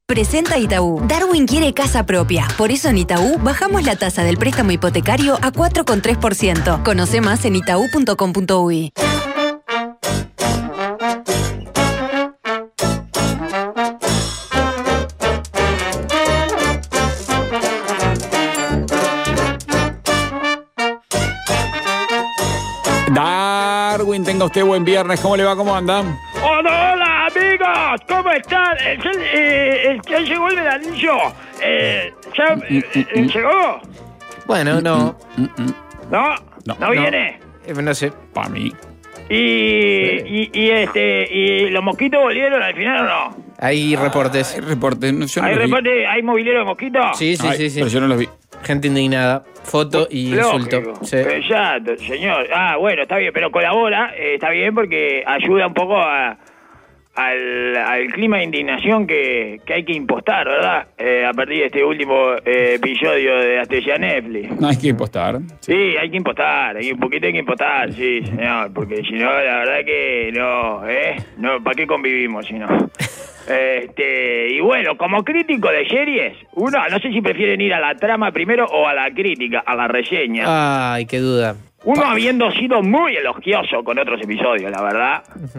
Presenta Itaú. Darwin quiere casa propia. Por eso en Itaú bajamos la tasa del préstamo hipotecario a 4,3%. Conoce más en itaú.com.uy. Darwin, tenga usted buen viernes. ¿Cómo le va? ¿Cómo anda? Hola amigos, ¿cómo están? ¿Ya llegó el veranillo? ¿Ya llegó? Bueno, no. ¿No viene? No sé. Para mí. ¿Y los mosquitos volvieron al final o no? Hay reportes. Hay reportes. No, yo no ¿Hay los vi. reporte? ¿Hay movilero de mosquitos? Sí. Pero yo no los vi. Gente indignada. Foto y insulto. Lógico. Sí. Exacto, señor. Bueno, está bien, pero colabora, está bien porque ayuda un poco al clima de indignación que hay que impostar, ¿verdad? A partir de este último episodio de Astellanefli. No hay que impostar. Sí, hay que impostar, un poquito hay que impostar, sí, señor, porque si no, la verdad que no, ¿para qué convivimos si no? Y bueno, como crítico de series, uno, no sé si prefieren ir a la trama primero o a la crítica, a la reseña. Ay, qué duda. Uno habiendo sido muy elogioso con otros episodios, la verdad.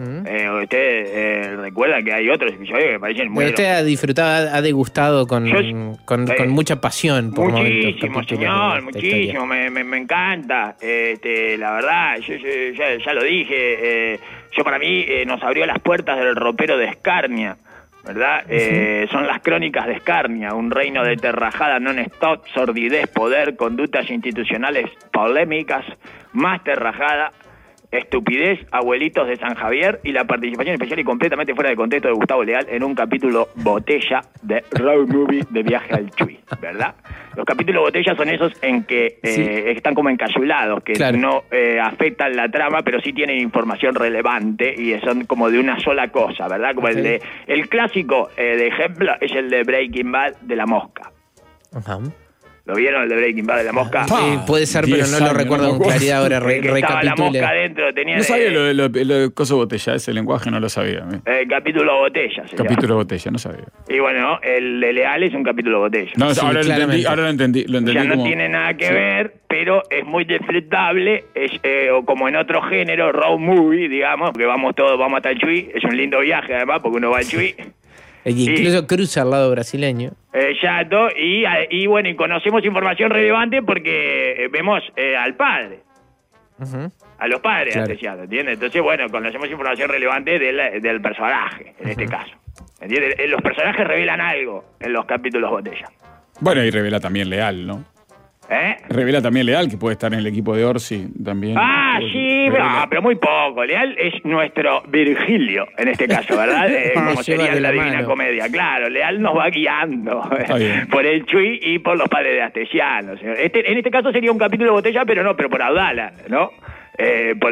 Usted recuerda que hay otros episodios que me parecen muy... Bueno, usted ha disfrutado, ha degustado con mucha pasión por muchísimo, momentos, señor, de esta muchísimo, me encanta. La verdad, yo ya lo dije, yo para mí nos abrió las puertas del ropero de Escarnia, ¿verdad? Son las crónicas de Escarnia, un reino de terrajada non-stop, sordidez, poder, conductas institucionales polémicas, más terrajada, estupidez, abuelitos de San Javier y la participación especial y completamente fuera de contexto de Gustavo Leal en un capítulo botella de Road Movie de Viaje al Chuy, ¿verdad? Los capítulos botella son esos en que están como encasulados, que claro, no afectan la trama, pero sí tienen información relevante y son como de una sola cosa, ¿verdad? Como okay, el clásico de ejemplo es el de Breaking Bad de la mosca. Ajá. ¿Lo vieron el de Breaking Bad de la mosca? Puede ser, pero no lo recuerdo con claridad ahora. Que estaba la mosca adentro, tenía... No sabía lo de coso botella, ese lenguaje no lo sabía. El capítulo botella. Capítulo botella, no sabía. Y bueno, el de Leal es un capítulo botella. No, Sí, ahora lo entendí. Ya no como... tiene nada que ver, pero es muy disfrutable, o como en otro género, road movie, digamos, porque vamos hasta el Chuy, es un lindo viaje además, porque uno va al Chuy. Incluso cruza al lado brasileño. Exacto, y bueno, y conocemos información relevante porque vemos al padre. Uh-huh. A los padres, claro, Astesiano, ¿entiendes? Entonces, bueno, conocemos información relevante del personaje, en este caso. ¿Entiendes? Los personajes revelan algo en los capítulos botella. Bueno, y revela también Leal, ¿no? Revela también Leal, que puede estar en el equipo de Orsi también. Sí, pero muy poco. Leal es nuestro Virgilio, en este caso, ¿verdad? Como sería en la Divina Comedia. Claro, Leal nos va guiando por el Chuy y por los padres de Astesiano. En este caso sería un capítulo de botella, pero por Abdala, ¿no? Por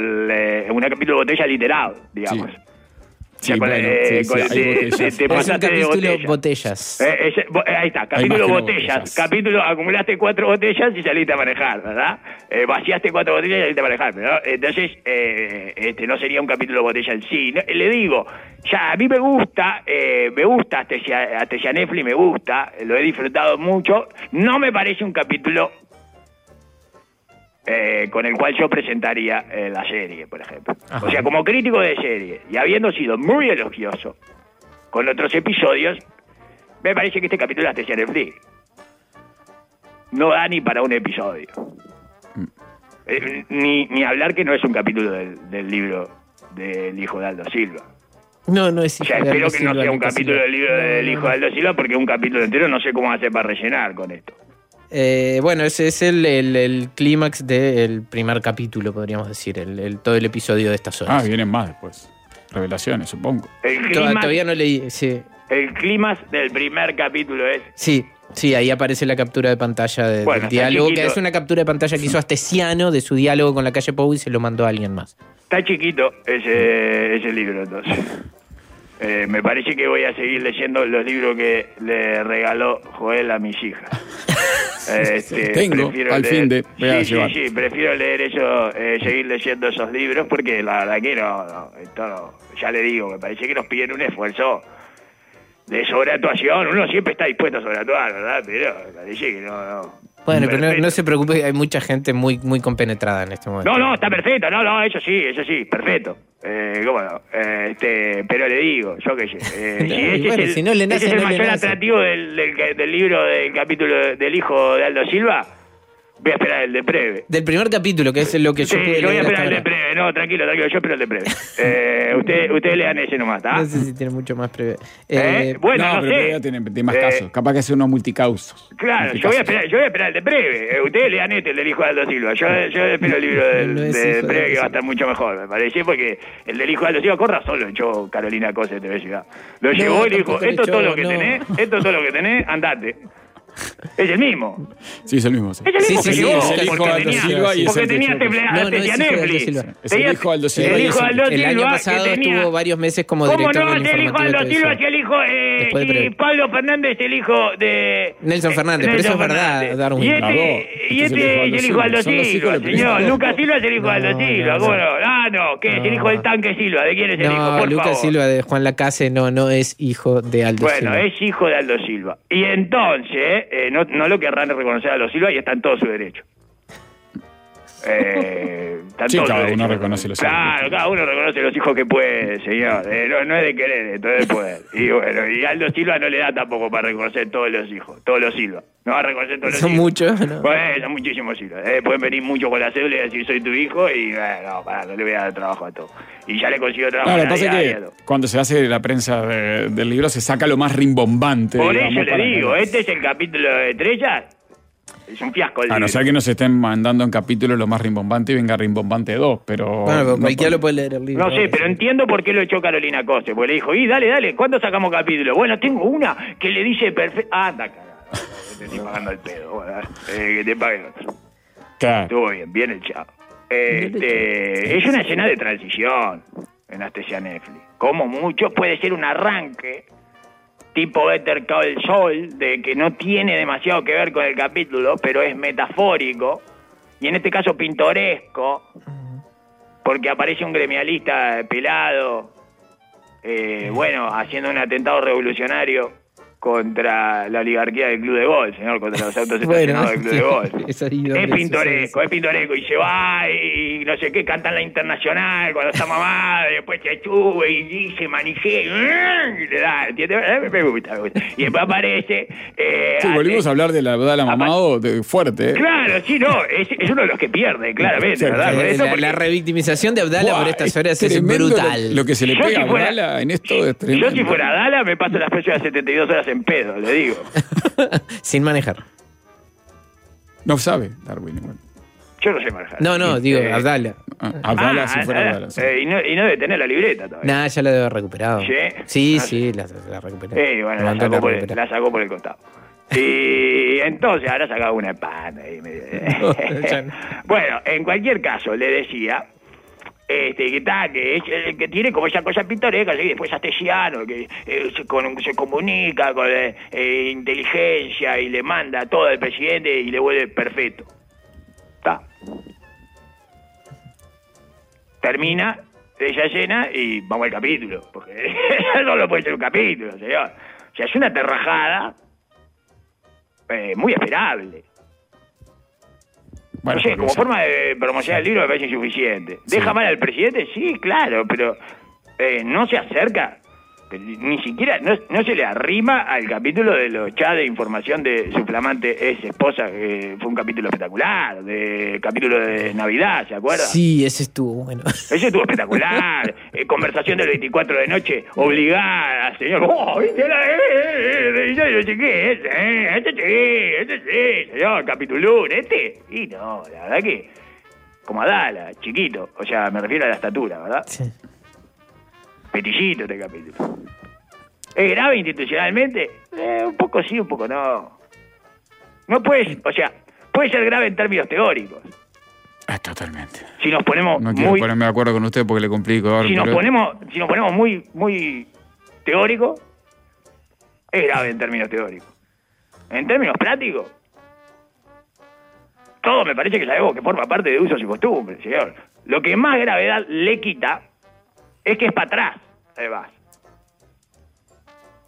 un capítulo de botella literal, digamos. Sí, te pasaste de botellas. Ahí está, capítulo botellas. Capítulo, acumulaste 4 botellas y saliste a manejar, ¿verdad? Vaciaste 4 botellas y saliste a manejar, ¿verdad? Entonces, no sería un capítulo botella en sí. No, le digo, ya a mí me gusta Astellanefli, me gusta, lo he disfrutado mucho. No me parece un capítulo con el cual yo presentaría la serie, por ejemplo. Ajá. O sea, como crítico de serie, y habiendo sido muy elogioso con otros episodios, me parece que este capítulo de Astellanefli no da ni para un episodio. Ni hablar que no es un capítulo del libro del hijo de Aldo Silva. No es. O sea, espero que no sea un capítulo del libro del hijo de Aldo Silva, porque un capítulo entero no sé cómo hacer para rellenar con esto. Bueno, ese es el clímax del primer capítulo, podríamos decir, todo el episodio de estas horas. Vienen más después. Revelaciones, supongo. Todavía no leí, sí. El clímax del primer capítulo es... Sí, ahí aparece la captura de pantalla del diálogo, chiquito, que es una captura de pantalla que hizo Astesiano de su diálogo con la calle Pou y se lo mandó a alguien más. Está chiquito ese libro, entonces. Me parece que voy a seguir leyendo los libros que le regaló Joel a mis hijas. Tengo, al fin de... Sí, prefiero leer eso, seguir leyendo esos libros, porque la verdad que no, ya le digo, me parece que nos piden un esfuerzo de sobreactuación. Uno siempre está dispuesto a sobreactuar, ¿verdad? Pero parece que no. Bueno, pero no se preocupe, hay mucha gente muy compenetrada en este momento. No, está perfecto, eso sí, perfecto. ¿Cómo no? Pero le digo, yo qué sé. Si ese es el mayor atractivo del libro, del capítulo del hijo de Aldo Silva, voy a esperar el de Preve. Del primer capítulo, que es lo que yo pude leer. Yo voy a esperar el de Preve. No, tranquilo, yo espero el de Preve. Ustedes lean ese nomás, ¿está? No sé si tiene mucho más Preve. Bueno, no sé. Preve tiene más casos. Capaz que hace unos multicausos. Claro, yo voy a esperar el de Preve. Ustedes lean el del hijo de Aldo Silva. Yo espero el libro de Preve, que va a estar mucho mejor, me parece, porque el del hijo de Aldo Silva, con razón lo echó Carolina Cose de TV Ciudad. Lo llevó y le dijo, esto es todo lo que tenés, andate. Es el mismo. Sí, es el mismo. Sí. Es el mismo que llevó. Es el hijo de Aldo Silva y porque tenía Netflix. Es el hijo de Aldo Silva. El hijo de Aldo Silva. El año pasado estuvo varios meses como director del informativo. El hijo de Aldo Silva y el hijo y Pablo Fernández, el hijo de Nelson Fernández, pero eso es verdad, Darwin. Y este es el hijo de Aldo Silva, señor. Lucas Silva es el hijo de Aldo Silva. ¿Cómo no? ¿Qué es el hijo del tanque Silva? ¿De quién es el hijo? Por favor. Lucas Silva de Juan Lacase no es hijo de Aldo Silva. Bueno, es hijo de Aldo Silva. Y entonces no lo querrán reconocer a Aldo Silva y está en todo su derecho. Cada uno reconoce los hijos. Claro, cada uno reconoce los hijos que puede, señor. No es de querer, todo es de poder. Y bueno, y Aldo Silva no le da tampoco para reconocer todos los hijos, todos los Silva. No va a reconocer todos los hijos. Son muchos, ¿no? Bueno, son muchísimos Silva. Pueden venir muchos con la cédula y decir soy tu hijo y no le voy a dar trabajo a todo. Y ya le consigo trabajo. Lo que pasa es que cuando se hace la prensa del libro se saca lo más rimbombante. Por eso le digo, este es el capítulo de Estrellas. Es un fiasco. A no ser que nos estén mandando en capítulos lo más rimbombante y venga Rimbombante 2, pero... Bueno, pero cualquiera lo puede leer el libro. No sé, pero entiendo por qué lo echó Carolina Cose, porque le dijo, dale, ¿cuándo sacamos capítulo? Bueno, tengo una que le dice perfecto... Anda, carajo, te estoy pagando el pedo, que te paguen otro. Claro. Estuvo bien el chavo. Es una escena de transición en Anestesia Netflix. Como mucho puede ser un arranque tipo Better Call Saul, de que no tiene demasiado que ver con el capítulo, pero es metafórico, y en este caso pintoresco, porque aparece un gremialista pelado, haciendo un atentado revolucionario contra la oligarquía del club de golf, señor, contra los autos estacionados del club de golf. Es pintoresco, y se va y no sé qué, cantan la Internacional cuando está mamada, y después se sube y dice manijea, y le da, ¿entiendes? Me gusta. Y después aparece... volvimos a hablar de la Abdala mamado fuerte. Claro, sí, no, es uno de los que pierde, claramente, ¿verdad? La revictimización de Abdala por estas horas es brutal. Lo que se le pega a Abdala en esto es tremendo. Yo si fuera Abdala me paso las próximas 72 horas en pedo, le digo. Sin manejar. No sabe Darwin igual. Yo no sé manejar. No, digo, Abdala. Abdala si fuera Abdala. Sí. Y no debe tener la libreta todavía. Nah, ya la debe haber recuperado. Sí, la recuperó. Bueno, la sacó por el costado. Y entonces ahora sacaba una pana. Bueno, en cualquier caso, le decía... que es el que tiene como esa cosa pintoresca, y después astesiano, que se comunica con inteligencia y le manda todo al presidente y le vuelve perfecto. Está. Termina esa escena y vamos al capítulo, porque eso no puede ser un capítulo, señor. O sea, es una terrajada muy esperable. Bueno, no sé, como forma de promocionar el libro me parece insuficiente. ¿Deja mal al presidente? Sí, claro, pero no se acerca, ni siquiera, no se le arrima al capítulo de los chats de información de su flamante ex esposa, que fue un capítulo espectacular, de capítulo de Navidad, ¿se acuerda? Sí, ese estuvo bueno. Ese estuvo espectacular. Conversación del 24 de noche, obligada, señor. ¿Viste yo no sé qué es? Este sí, señor, capítulo 1, y no, la verdad que, como Adala, chiquito, o sea, me refiero a la estatura, ¿verdad? Sí. Petillito este capítulo. ¿Es grave institucionalmente? Un poco sí, un poco no. No puede, o sea, puede ser grave en términos teóricos. Totalmente. Si nos ponemos no quiero ponerme de acuerdo con usted porque le complico. Si nos ponemos muy teórico, es grave en términos teóricos. En términos prácticos, todo me parece que sabemos que forma parte de usos y costumbres, señor. Lo que más gravedad le quita es que es para atrás, además.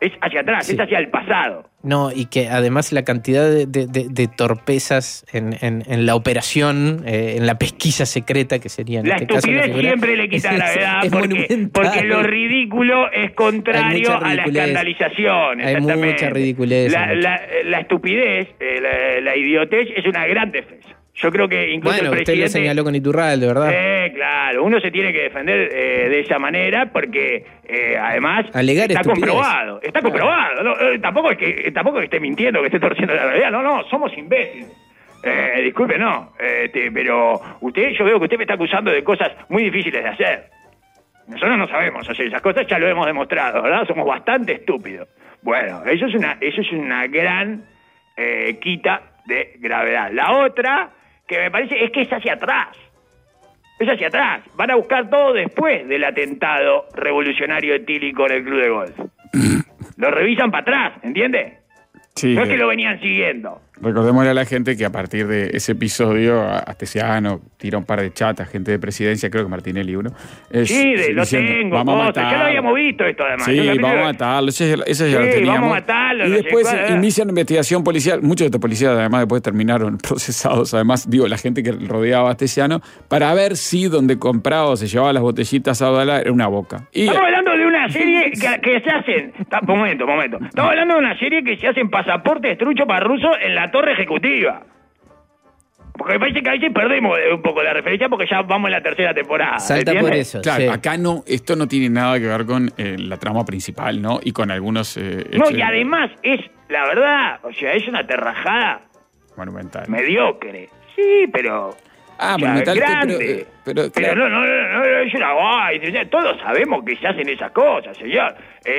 Es hacia atrás, es hacia el pasado. No, y que además la cantidad de torpezas en la operación, en la pesquisa secreta que sería en este caso. La estupidez siempre le quita gravedad porque lo ridículo es contrario a la escandalización. Hay mucha ridiculez. La estupidez, la idiotez es una gran defensa. Yo creo que incluso el presidente... usted lo señaló con Iturralde, ¿verdad? Claro, uno se tiene que defender de esa manera porque además alegar está estupidez. comprobado. Está comprobado. No, tampoco es que esté mintiendo, que esté torciendo la realidad. No, somos imbéciles. Disculpe, no. Pero yo veo que usted me está acusando de cosas muy difíciles de hacer. Nosotros no sabemos hacer esas cosas, ya lo hemos demostrado, ¿verdad? Somos bastante estúpidos. Bueno, eso es una gran quita de gravedad. La otra... que me parece es que es hacia atrás. Es hacia atrás. Van a buscar todo después del atentado revolucionario etílico en el club de golf. Lo revisan para atrás, ¿entiende? Sí, no es que lo venían siguiendo. Recordémosle a la gente que a partir de ese episodio, Astesiano tira un par de chatas, gente de presidencia, creo que Martinelli uno. Lo tengo, ya lo habíamos visto esto además. Sí, vamos a matarlo, eso ya lo teníamos. Vamos a matarlo. Y después inician investigación policial, muchos de estos policías además después terminaron procesados, además, la gente que rodeaba a Astesiano, para ver si donde compraba o se llevaba las botellitas a Abdalá era una boca. Estamos hablando de una serie que se hacen... Momento. Estamos hablando de una serie que se hacen pasaportes trucho para ruso en la torre ejecutiva. Porque me parece que a veces perdemos un poco la referencia porque ya vamos en la tercera temporada. Salta por eso. Claro, acá esto no tiene nada que ver con la trama principal, ¿no? Y con algunos... y además es, la verdad, es una terrajada monumental. Mediocre. Sí, pero... monumental, grande. Pero no, es una guay. Todos sabemos que se hacen esas cosas, señor.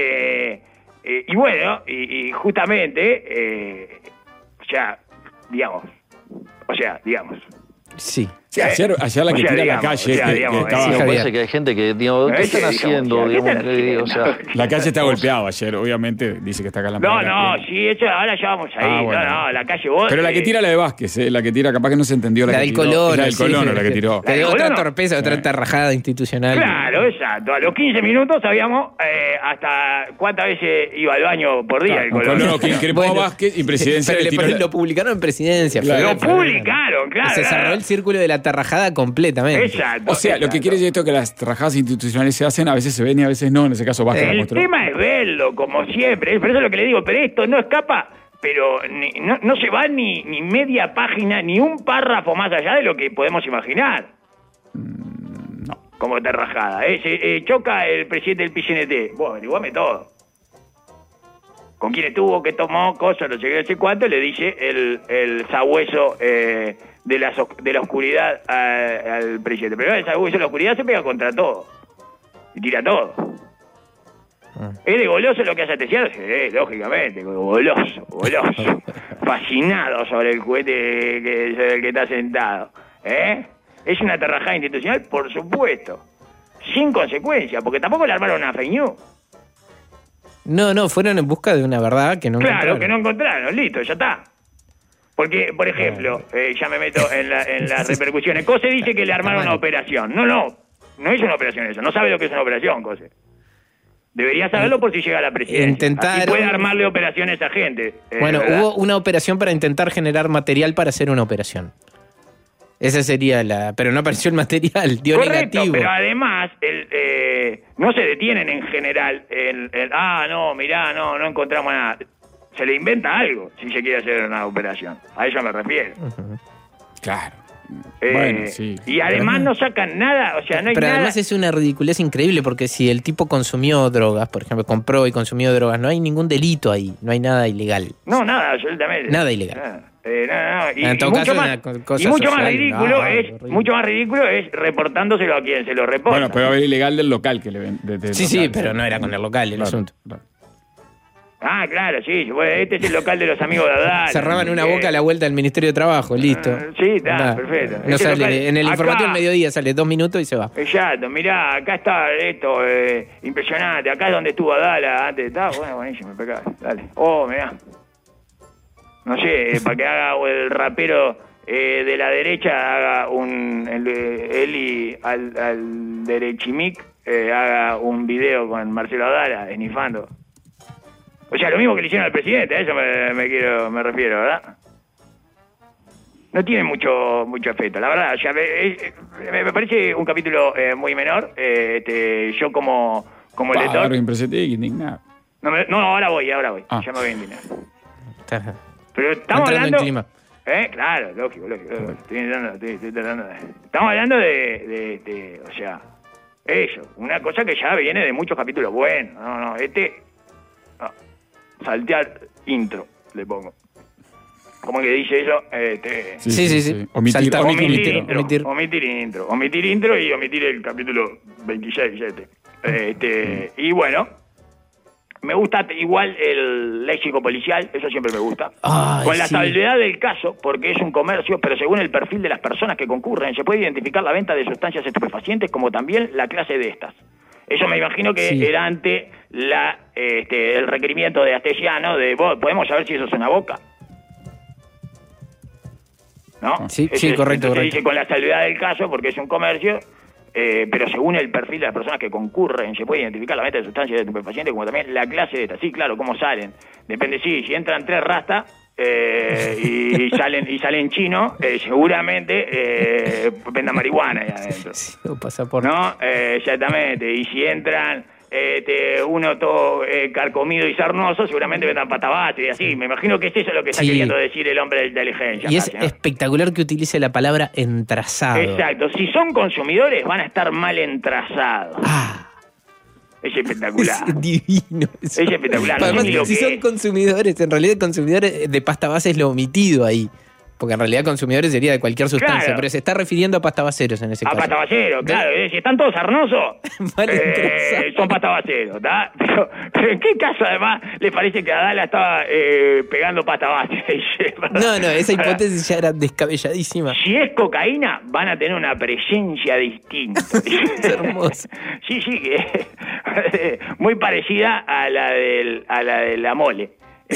Y bueno, y justamente, digamos. Sí. Sí, ayer la que tira a la calle, me parece que hay gente que, ¿qué están haciendo? La calle está golpeada ayer, obviamente, dice que está acá en la sí, ahora ya vamos ahí. Bueno. La calle vos. Pero la que tira la de Vázquez, la que tira, capaz que no se entendió la del Colono. La del Colono, la que tiró. Pero otra torpeza, otra tarrajada institucional. Claro, exacto. A los 15 minutos sabíamos hasta cuántas veces iba al baño por día el Colono. Que increpó a Vázquez y presidencia. Pero lo publicaron en presidencia. Lo publicaron, claro. Se cerró el círculo de la tarrajada completamente. Exacto. O sea, lo que quiere decir esto es que las tarrajadas institucionales se hacen, a veces se ven y a veces no. En ese caso Vázquez lo mostró. El tema es verlo, como siempre. Por eso es lo que le digo, pero esto no escapa, pero no se va ni media página, ni un párrafo más allá de lo que podemos imaginar. No. Como tarrajada. Choca el presidente del PCNT. Bueno, averiguame todo. Con quién estuvo, qué tomó, cosas, no sé qué, cuánto, le dice el sabueso de la oscuridad al presidente. Pero el sabueso de la oscuridad se pega contra todo. Y tira todo. ¿Es de goloso lo que hace Astesiano? Sí, lógicamente, goloso. Fascinado sobre el cohete sobre el que está sentado. ¿Es una tarrajada institucional? Por supuesto. Sin consecuencia, porque tampoco le armaron una fake news. No, fueron en busca de una verdad que no encontraron. Claro, que no encontraron, listo, ya está. Porque, por ejemplo, ya me meto en las repercusiones. Cose dice que le armaron una operación. No es una operación eso, no sabe lo que es una operación, Cose. Debería saberlo por si llega a la presidencia. Así puede armarle operaciones a gente. Bueno, ¿verdad? hubo una operación para intentar generar material para hacer una operación. Esa sería pero no apareció el material, dio correcto, negativo. Pero además, no se detienen en general no encontramos nada. Se le inventa algo si se quiere hacer una operación. A eso me refiero. Uh-huh. Claro. Bueno, sí. Y además no sacan nada, no hay nada. Pero además es una ridiculez increíble porque si el tipo consumió drogas, por ejemplo, compró y consumió drogas, no hay ningún delito ahí, no hay nada ilegal. No, nada, absolutamente. Nada ilegal. Y mucho más ridículo es reportándoselo a quien se lo reporta. Bueno, pero haber ilegal del local que le ven. Sí, pero no era con el local el asunto. Claro. Ah, claro, sí. Este es el local de los amigos de Adal. Cerraban una boca a la vuelta del Ministerio de Trabajo, listo. Sí, está, perfecto. No sale, local, en el informativo del mediodía sale 2 minutos y se va. Exacto, mirá, acá está esto, impresionante. Acá es donde estuvo Adal antes. Está buenísimo, impecable. Dale. Mirá. No sé, para que haga el rapero de la derecha, haga Eli al derechimic, haga un video con Marcelo Adala, esnifando. O sea, lo mismo que le hicieron al presidente, a eso me refiero, ¿verdad? No tiene mucho efecto, la verdad. O sea, me parece un capítulo muy menor. Yo como lector... Ahora impresionante y indignado. No, ahora voy. Ya me voy a indignar. Pero estamos hablando... Claro, lógico. Estoy tratando de... Estamos hablando de o sea, eso. Una cosa que ya viene de muchos capítulos buenos. No, saltear intro, le pongo. ¿Cómo que dice eso? Sí. Omitir intro y omitir el capítulo 26, y bueno, me gusta igual el léxico policial, eso siempre me gusta. Con la estabilidad del caso, porque es un comercio, pero según el perfil de las personas que concurren, se puede identificar la venta de sustancias estupefacientes como también la clase de estas. Eso me imagino que era ante el requerimiento de Astesiano de, ¿podemos saber si eso es una boca? ¿No? Sí, correcto. Dice con la estabilidad del caso, porque es un comercio, pero según el perfil de las personas que concurren, se puede identificar la venta de sustancias estupefacientes como también la clase de estas. Sí, claro, cómo salen. Depende, si entran 3 rastas y salen chino, seguramente vendan marihuana ahí adentro. Sí, o pasaporte. ¿No? Exactamente. Y si entran uno todo carcomido y sarnoso, seguramente vendan patabate y así. Me imagino que es eso lo que está queriendo decir el hombre de inteligencia. Y es espectacular que utilice la palabra entrazado. Exacto. Si son consumidores, van a estar mal entrazados. Es espectacular. Es divino. Es espectacular. Además, si son consumidores, en realidad consumidores de pasta base es lo omitido ahí. Porque en realidad consumidores sería de cualquier sustancia, claro. Pero se está refiriendo a pastabaceros en ese caso. A pastabaceros, claro. Si están todos sarnosos, son pastabaceros, ¿está? Pero ¿en qué caso además le parece que Adala estaba pegando pasta base? No, esa hipótesis ya era descabelladísima. Si es cocaína, van a tener una presencia distinta. Es hermoso. Sí, muy parecida a la de la mole.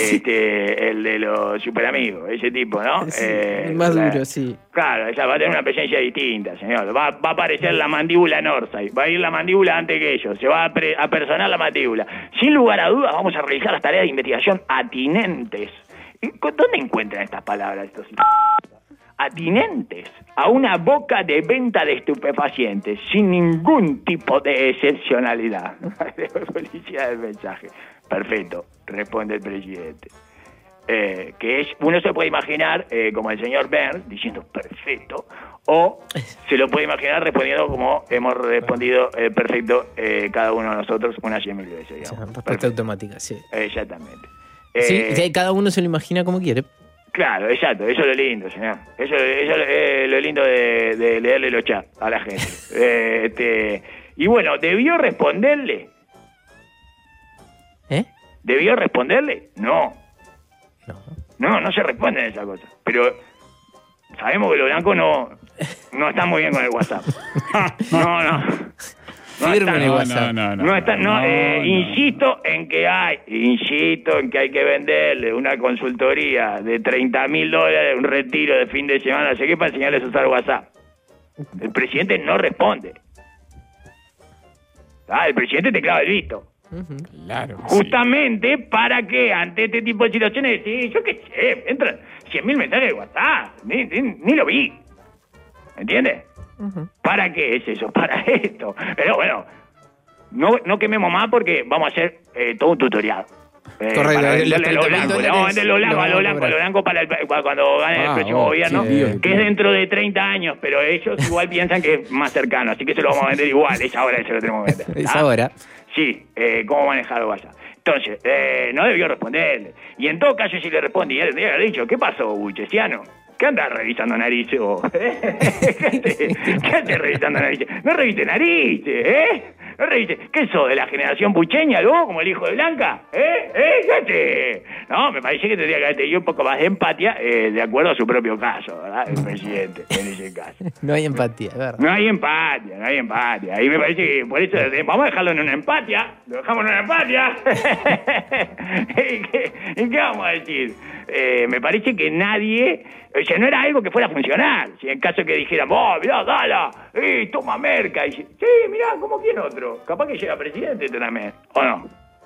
El de los superamigos, ese tipo, ¿no? Sí, más duro, sí. Claro, ella va a tener una presencia distinta, señor. Va a aparecer la mandíbula Northside, va a ir la mandíbula antes que ellos, se va a personar la mandíbula. Sin lugar a dudas, vamos a realizar las tareas de investigación atinentes. ¿Dónde encuentran estas palabras estos? Atinentes a una boca de venta de estupefacientes, sin ningún tipo de excepcionalidad. Policía del mensaje. Perfecto, responde el presidente. Que es, uno se puede imaginar como el señor Burns diciendo perfecto, o se lo puede imaginar respondiendo como hemos respondido perfecto cada uno de nosotros unas 100.000 veces. Digamos. Respuesta automática, sí. Exactamente. Sí, cada uno se lo imagina como quiere. Claro, exacto, eso es lo lindo, señor. Eso es lo lindo de leerle los chats a la gente. Y bueno, debió responderle. ¿Debió responderle? No se responden esas cosas. Pero sabemos que los blancos no están muy bien con el WhatsApp. Insisto en que hay que venderle una consultoría de $30.000, un retiro de fin de semana, no sé qué, para enseñarles a usar WhatsApp. El presidente no responde. El presidente te clava el visto. Claro. Justamente para que ante este tipo de situaciones, yo qué sé, entran 100.000 mensajes de WhatsApp, ni lo vi. ¿Entiendes? ¿Para qué es eso? Para esto. Pero bueno, no quememos más porque vamos a hacer todo un tutorial. Correcto. Vamos a vender los blancos para cuando gane el próximo gobierno, que es dentro de 30 años, pero ellos igual piensan que es más cercano, así que se lo vamos a vender igual, es ahora que se lo tenemos que vender. Es ahora. Sí, cómo manejar WhatsApp. Entonces, no debió responderle. Y en todo caso, si le respondí, él tendría que haber dicho, ¿qué pasó, Buchesiano? ¿Qué andas revisando narices vos? ¿Qué andas revisando narices? No reviste narices, No reviste. ¿Qué sos, de la generación bucheña, vos, como el hijo de Blanca? No, me parece que tendría que haber tenido un poco más de empatía, de acuerdo a su propio caso, ¿verdad? El presidente, en ese caso. No hay empatía, ¿verdad? No hay empatía. Ahí me parece que por eso vamos a dejarlo en una empatía. Lo dejamos en una empatía. ¿Y qué vamos a decir? Me parece que nadie... O sea, no era algo que fuera a funcionar. Si en caso que dijeran, mirá, Dala, toma merca. Y sí, mirá, como quien otro. Capaz que llega presidente también, ¿o no?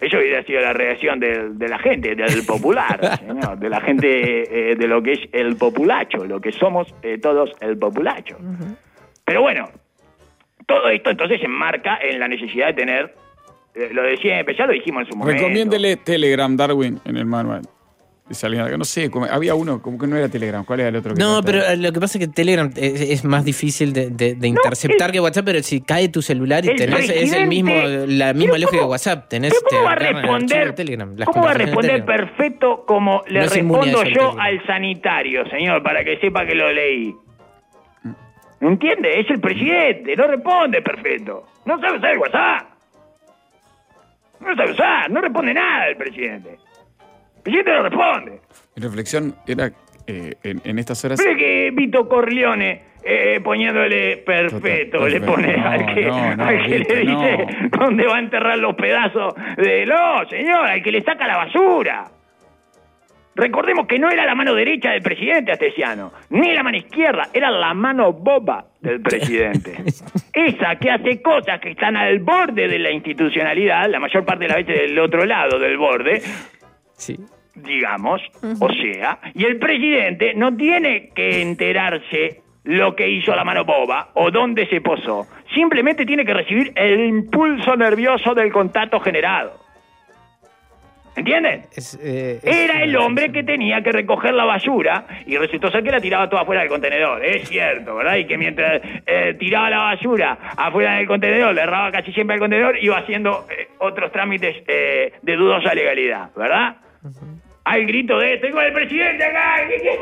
Eso hubiera sido la reacción de la gente, del popular, señor, de la gente de lo que es el populacho, lo que somos todos el populacho. Pero bueno, todo esto entonces se enmarca en la necesidad de tener, lo de siempre, ya lo dijimos en su momento. Recomiéndele Telegram, Darwin, en el manual. No sé, había uno, como que no era Telegram. ¿Cuál era el otro? No, pero lo que pasa es que Telegram es más difícil de interceptar que WhatsApp, pero si cae tu celular y tenés la misma lógica de WhatsApp, tenés ¿cómo va a responder, Telegram, ¿cómo va a responder perfecto como le respondo yo Telegram al sanitario, señor, para que sepa que lo leí? ¿No entiende? Es el presidente, no responde perfecto. No sabe usar el WhatsApp. No sabe usar, no responde nada el presidente. El presidente no responde. Mi reflexión era en estas horas. Pero que Vito Corleone poniéndole perfecto, le pone al que le dice dónde va a enterrar los pedazos de... No, señor, al que le saca la basura. Recordemos que no era la mano derecha del presidente Astesiano, ni la mano izquierda, era la mano boba del presidente. Esa que hace cosas que están al borde de la institucionalidad, la mayor parte de las veces del otro lado del borde, sí, digamos, o sea, y el presidente no tiene que enterarse lo que hizo la mano boba o dónde se posó, simplemente tiene que recibir el impulso nervioso del contacto generado. ¿Entienden? Era el hombre que tenía que recoger la basura y resultó ser que la tiraba toda afuera del contenedor. Es cierto, ¿verdad? Y que mientras tiraba la basura afuera del contenedor, le erraba casi siempre al contenedor, iba haciendo otros trámites de dudosa legalidad, ¿verdad? Al grito de estoy con el presidente acá.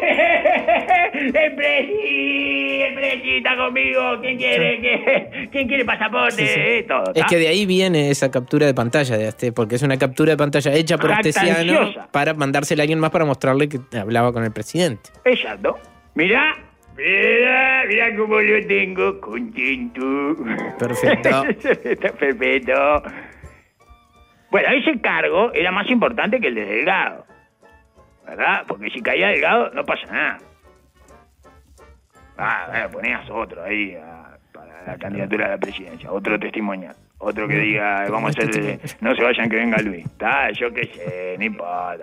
El presi está conmigo. ¿Quién quiere pasaporte? Sí. Todo, es que de ahí viene esa captura de pantalla porque es una captura de pantalla hecha por Astesiano para mandársela a alguien más para mostrarle que hablaba con el presidente. Exacto. Mirá cómo lo tengo contento. Perfecto. Está perfecto. Bueno, ese cargo era más importante que el de Delgado, ¿verdad? Porque si caía Delgado no pasa nada. Ponías otro ahí para la candidatura a la presidencia, otro testimonial, otro que diga, vamos a hacer, no se vayan que venga Luis, yo qué sé, no importa,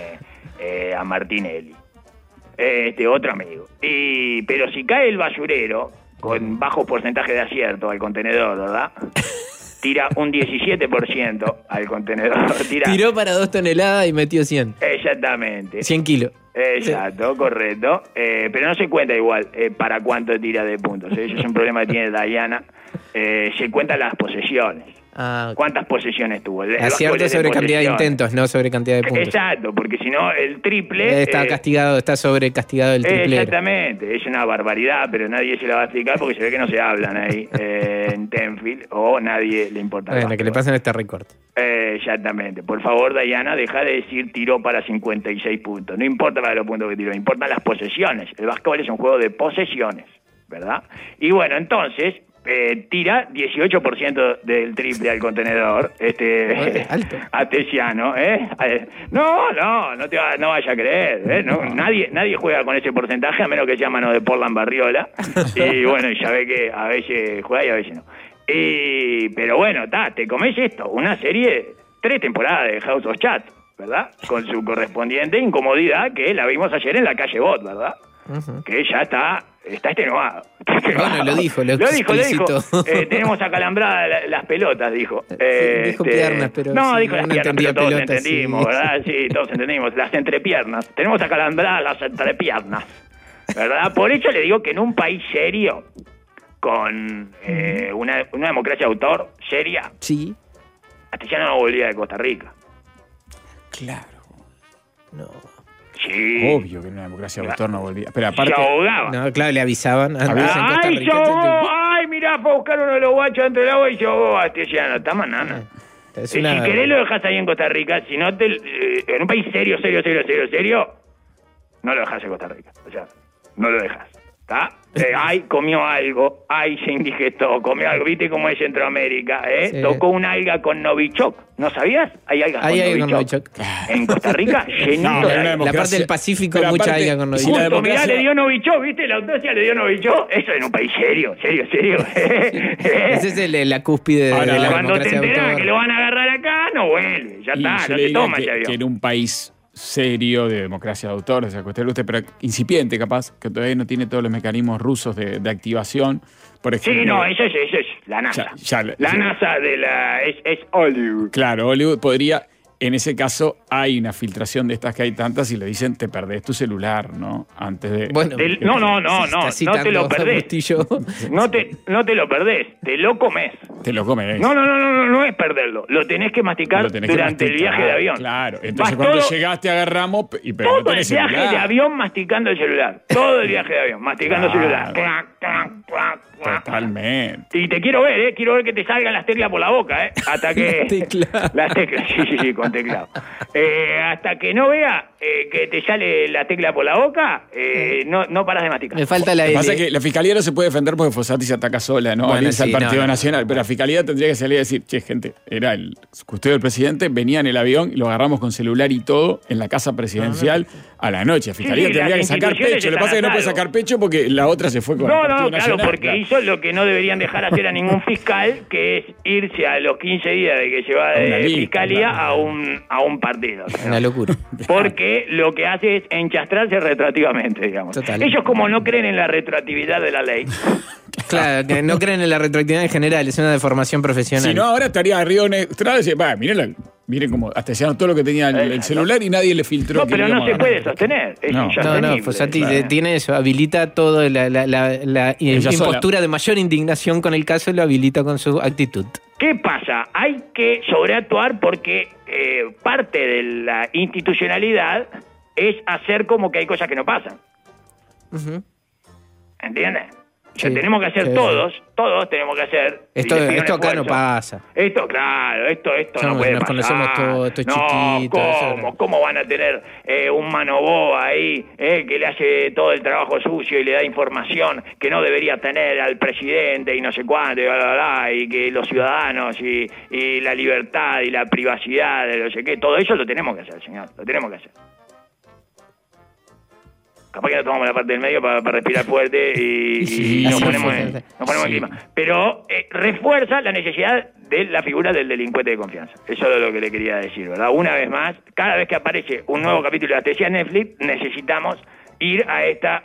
a Martinelli, otro amigo. Pero si cae el basurero con bajo porcentaje de acierto al contenedor, ¿verdad? Tira un 17% al contenedor. Tiró para 2 toneladas y metió 100. Exactamente. 100 kilos. Exacto, sí. Correcto. Pero no se cuenta igual para cuánto tira de puntos. Eso es un problema que tiene Diana. Se cuentan las posesiones. Okay. ¿Cuántas posesiones tuvo? Acierto sobre cantidad de intentos, no sobre cantidad de puntos. Exacto, porque si no, el triple... está sobrecastigado el triple. Exactamente, es una barbaridad, pero nadie se la va a explicar porque se ve que no se hablan ahí en Tenfield, o nadie le importa. Bueno, que le pasen este recorte. Exactamente. Por favor, Diana, deja de decir tiró para 56 puntos. No importa para los puntos que tiró, importan las posesiones. El básquetbol es un juego de posesiones, ¿verdad? Y bueno, entonces... tira 18% del triple al contenedor, alto. Astesiano, No vaya a creer, no, nadie juega con ese porcentaje a menos que sea mano de Portland Barriola. Y bueno, ya ve que a veces juega y a veces no. Pero bueno, te comés esto, una serie, 3 temporadas de House of Chat, ¿verdad? Con su correspondiente incomodidad que la vimos ayer en la calle Bot, ¿verdad? Uh-huh. Que ya está extenuado. Bueno, lo dijo. Tenemos acalambradas las pelotas, dijo. Dijo piernas, pero... No, dijo las piernas, pero todos pelotas, entendimos, sí. ¿Verdad? Sí, todos entendimos. Las entrepiernas. Tenemos acalambradas las entrepiernas, ¿verdad? Por eso le digo que en un país serio, con una democracia de autor seria, sí, Astesiano no volvía de Costa Rica. Claro. No... Sí. Obvio que en una democracia de autor no volvía. Pero aparte... Se ahogaba. No, claro, le avisaban. ¡Ay, mirá, fue a buscar uno de los guachos dentro del agua y se ahogó Astesiano! Está manana. Si querés lo dejás ahí en Costa Rica, si no en un país serio, no lo dejás en Costa Rica. O sea, no lo dejas. ¿Está? Comió algo, se indigestó, comió algo, ¿viste cómo es Centroamérica? Sí. Tocó un alga con Novichok, ¿no sabías? Hay algas con Novichok. En Costa Rica, llenito de la parte del Pacífico, mucha alga con Novichok. Justo, mirá, le dio Novichok, ¿viste? La autopsia le dio Novichok. Eso en un país serio. Esa es la cúspide de la cuando democracia te enterás autor. que lo van a agarrar acá, no vuelve, ya Y está, yo no le se diría toma ese avión. que en un país serio de democracia de autor, de esa cuestión, usted, pero incipiente capaz, que todavía no tiene todos los mecanismos rusos de activación, por ejemplo. Sí, no, eso es la NASA. La NASA es Hollywood. Claro, Hollywood podría, en ese caso, hay una filtración de estas que hay tantas y le dicen, te perdés tu celular, ¿no? Antes de... Bueno, no te lo perdés. No te lo perdés, te lo comes. Te lo comes. No es perderlo. Lo tenés que masticar Lo tenés que durante el viaje de avión. Clapero entonces Vas cuando todo- llegaste agarramos y pero Todo no tenés el viaje celular. de avión masticando el celular. Todo el viaje de avión masticando el celular. Claro. Clac, clac. Totalmente. Y te quiero ver, quiero ver que te salgan las teclas por la boca, hasta que... Teclado. Las teclas, sí, con teclado. Hasta que no vea que te sale la tecla por la boca, no paras de masticar. Me falta la Lo que pasa L. es que la fiscalía no se puede defender porque Fossati se ataca sola, ¿no? Bueno, Alianza al sí, Partido no. Nacional. Pero la fiscalía tendría que salir a decir, che, gente, era el custodio del presidente, venía en el avión y lo agarramos con celular y todo en la casa presidencial a la noche. La fiscalía Sí, tendría que las sacar instituciones pecho. Lo que pasa es que no puede están a sacar pecho porque la otra se fue con el Partido Claro, Nacional. porque Claro. hizo lo que no deberían dejar hacer a ningún fiscal, que es irse a los 15 días de que se va A una de lista, fiscalía claro. a un partido. Una locura. Porque lo que hace es enchastrarse retroactivamente, digamos. Total. Ellos, como no creen en la retroactividad de la ley, Claro, que no creen en la retroactividad en general, es una deformación profesional. Si no, ahora estaría Río Neutral y dice, va, miren como hasta hacían todo lo que tenía el celular y nadie le filtró. no, que pero lo no íbamos se a puede agarrar. sostener. Es No. insostenible. Fossati Claro. tiene eso, habilita todo la Ella impostura de mayor indignación con el caso, lo habilita con su actitud. ¿Qué pasa? Hay que sobreactuar porque parte de la institucionalidad es hacer como que hay cosas que no pasan. Ujú. ¿Entiendes? O sea, Sí, tenemos que hacer sí. todos tenemos que hacer. Esto y les pido un acá no esfuerzo. pasa. Esto, claro, esto no Somos- puede nos pasar. conocemos todos, esto es chiquito, eso no. ¿Cómo van a tener un manoboa ahí que le hace todo el trabajo sucio y le da información que no debería tener al presidente y no sé cuánto, y bla, bla, bla, y que los ciudadanos y la libertad y la privacidad, de no sé qué, todo eso lo tenemos que hacer, señor, lo tenemos que hacer. Capaz que no tomamos la parte del medio para respirar fuerte y Sí, nos sí, ponemos sí. en Sí. clima. Pero refuerza la necesidad de la figura del delincuente de confianza. Eso es lo que le quería decir, ¿verdad? Una vez más, cada vez que aparece un nuevo capítulo de Astesia Netflix, necesitamos ir a esta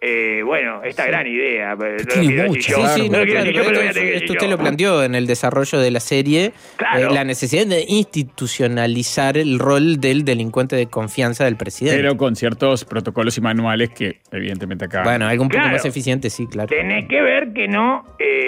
gran idea. No lo Tiene quiero decir mucho, yo, claro. Sí, no lo quiero claro, decir yo, pero lo voy a esto tener que decir usted yo. lo planteó en el desarrollo de la serie, Claro. la necesidad de institucionalizar el rol del delincuente de confianza del presidente. Pero con ciertos protocolos y manuales que evidentemente acá... Bueno, algo un poco Claro. más eficiente, sí, claro. Tenés que ver que no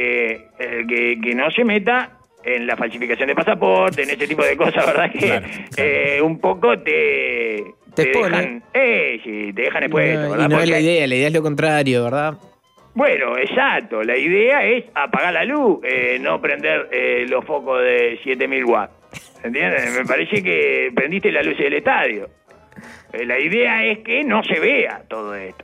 que no se meta en la falsificación de pasaporte, en ese tipo de cosas, ¿verdad? Que Claro. un poco te expone. dejan, sí, te dejan expuesto, No, ¿verdad? y no es Porque- la idea es lo contrario, ¿verdad? Bueno, exacto, la idea es apagar la luz, no prender los focos de 7000 watts, ¿entiendes? Me parece que prendiste la luz del estadio. La idea es que no se vea todo esto.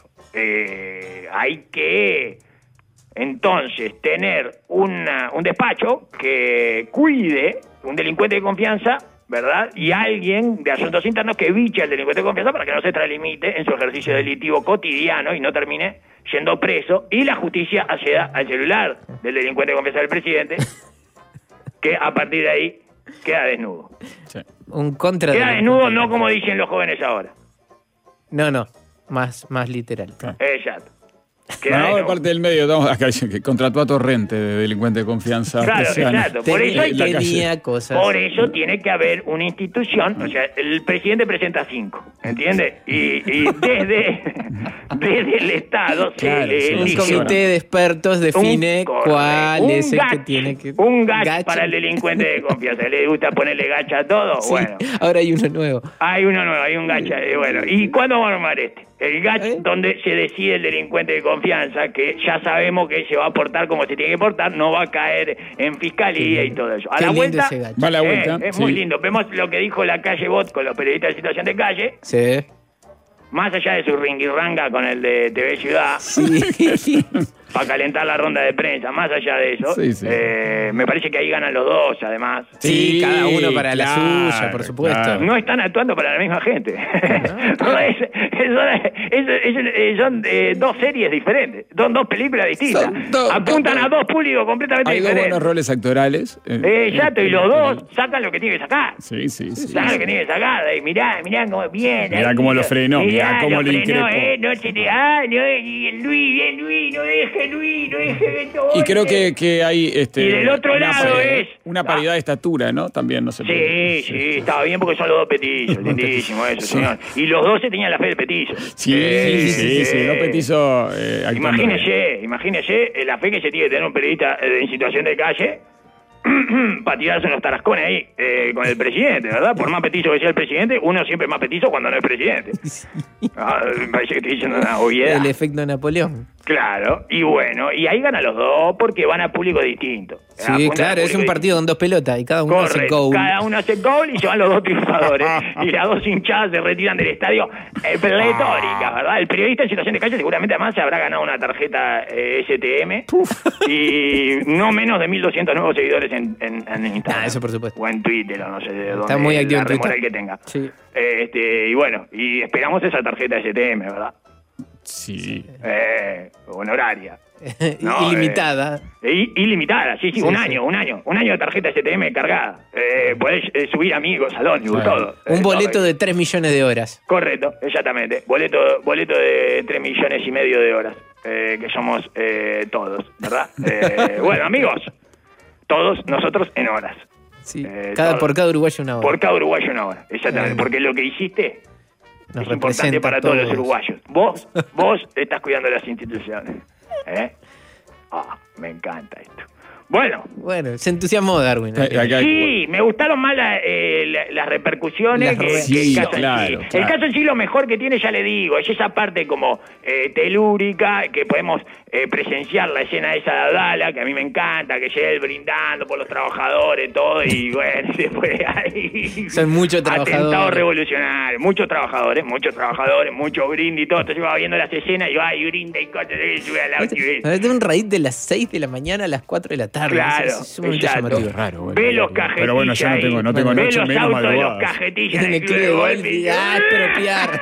Hay que entonces tener un despacho que cuide un delincuente de confianza, ¿verdad? Y alguien de asuntos internos que biche al delincuente de confianza para que no se extralimite en su ejercicio delictivo cotidiano y no termine siendo preso y la justicia acceda al celular del delincuente de confianza del presidente, que a partir de ahí queda desnudo. Sí. Un contra Queda desnudo no como dicen los jóvenes ahora. No, más literal. Exacto. Queda Bueno, ahora desnudo. parte del medio, estamos acá dicen que contrató a Torrente de delincuente de confianza. Claro, Preciano. exacto. Por eso hay La que calle. tenía cosas. Por eso tiene que haber una institución, o sea, el presidente presenta 5, ¿entiendes? Y desde el Estado Claro, se sí, Un elige comité de expertos define cuál es el que tiene que... Un gacha Gacha. para el delincuente de confianza. ¿Le gusta ponerle gacha a todo? Sí, Bueno, ahora hay uno nuevo. hay uno nuevo, hay un gacha. Bueno, ¿y cuándo vamos a armar este? El gacha donde se decide el delincuente de confianza, que ya sabemos que se va a portar como se tiene que portar, no va a caer en fiscalía y todo eso. A Qué la lindo vuelta... ese gacha. Va a la vuelta. Es sí. muy lindo. Vemos lo que dijo la calle Bot con los periodistas de situación de calle, Sí. más allá de su ringirranga con el de TV Ciudad. Sí. para calentar la ronda de prensa. Más allá de eso, me parece que ahí ganan los dos, además. Sí, cada uno para la suya, por supuesto. Claro. No están actuando para la misma gente. Son dos series diferentes, son dos películas distintas. Apuntan a dos públicos completamente diferentes. Hay dos buenos roles actorales. Exacto, y los dos sacan lo que tienen que sacar. Sí. Sacan lo que tienen que sacar. Mirá cómo viene. Mirá cómo lo frenó, mirá cómo lo increpó. No se te y el Luis, no deje esto. Y creo que hay y del otro lado es una paridad de estatura, ¿no? También no se puede. Sí, estaba bien porque son los dos petizos, lindísimo eso, señor. Y los dos se tenían la fe del petizo. Sí, los petizos. Imagínese la fe que se tiene que tener un periodista en situación de calle para tirarse unos tarascones ahí con el presidente, ¿verdad? Por más petizo que sea el presidente, uno siempre es más petizo cuando no es presidente. Me parece que estoy diciendo una obviedad. El efecto Napoleón. Claro, y bueno, y ahí ganan los dos porque van a público distinto. Sí, claro, es un partido con dos pelotas y cada uno hace gol. Cada uno hace gol y se van los dos triunfadores. Y las dos hinchadas se retiran del estadio pletóricas, ¿verdad? El periodista en situación de calle seguramente además se habrá ganado una tarjeta STM y no menos de 1.200 nuevos seguidores en Instagram. Eso por supuesto. O en Twitter, o no sé de dónde. Está muy activo en Twitter. Que tenga. Sí. Y bueno, y esperamos esa tarjeta STM, ¿verdad? Sí. Honoraria. No, ilimitada. Ilimitada, sí, un año de tarjeta STM cargada. Podés subir amigos al ómnibus, todo. Un boleto de 3 millones de horas. Correcto, exactamente. Boleto de 3 millones y medio de horas. Que somos todos, ¿verdad? Bueno, amigos, todos nosotros en horas. Sí, por cada uruguayo una hora. Por cada uruguayo una hora, exactamente. Porque lo que hiciste es importante para todos los uruguayos. Vos estás cuidando las instituciones. Me encanta esto. Bueno, se entusiasmó Darwin. Sí, me gustaron más las repercusiones que el caso en sí. El caso en sí lo mejor que tiene, ya le digo, es esa parte como telúrica, que podemos presenciar la escena esa de Abdala, que a mí me encanta, que llega él brindando por los trabajadores, todo, y bueno, después hay son muchos trabajadores. Atentados revolucionarios, muchos trabajadores, mucho brindis y todo. Entonces yo iba viendo las escenas y yo, brinda y cosas, y sube al auto y tengo un raíz de las 6 de la mañana a las 4 de la tarde. Claro, es llamativo. Raro, ve los cajetillas. Pero bueno, yo no tengo ve noche los menos autos de madrugadas. los cajetillas En el club de golf y expropiar.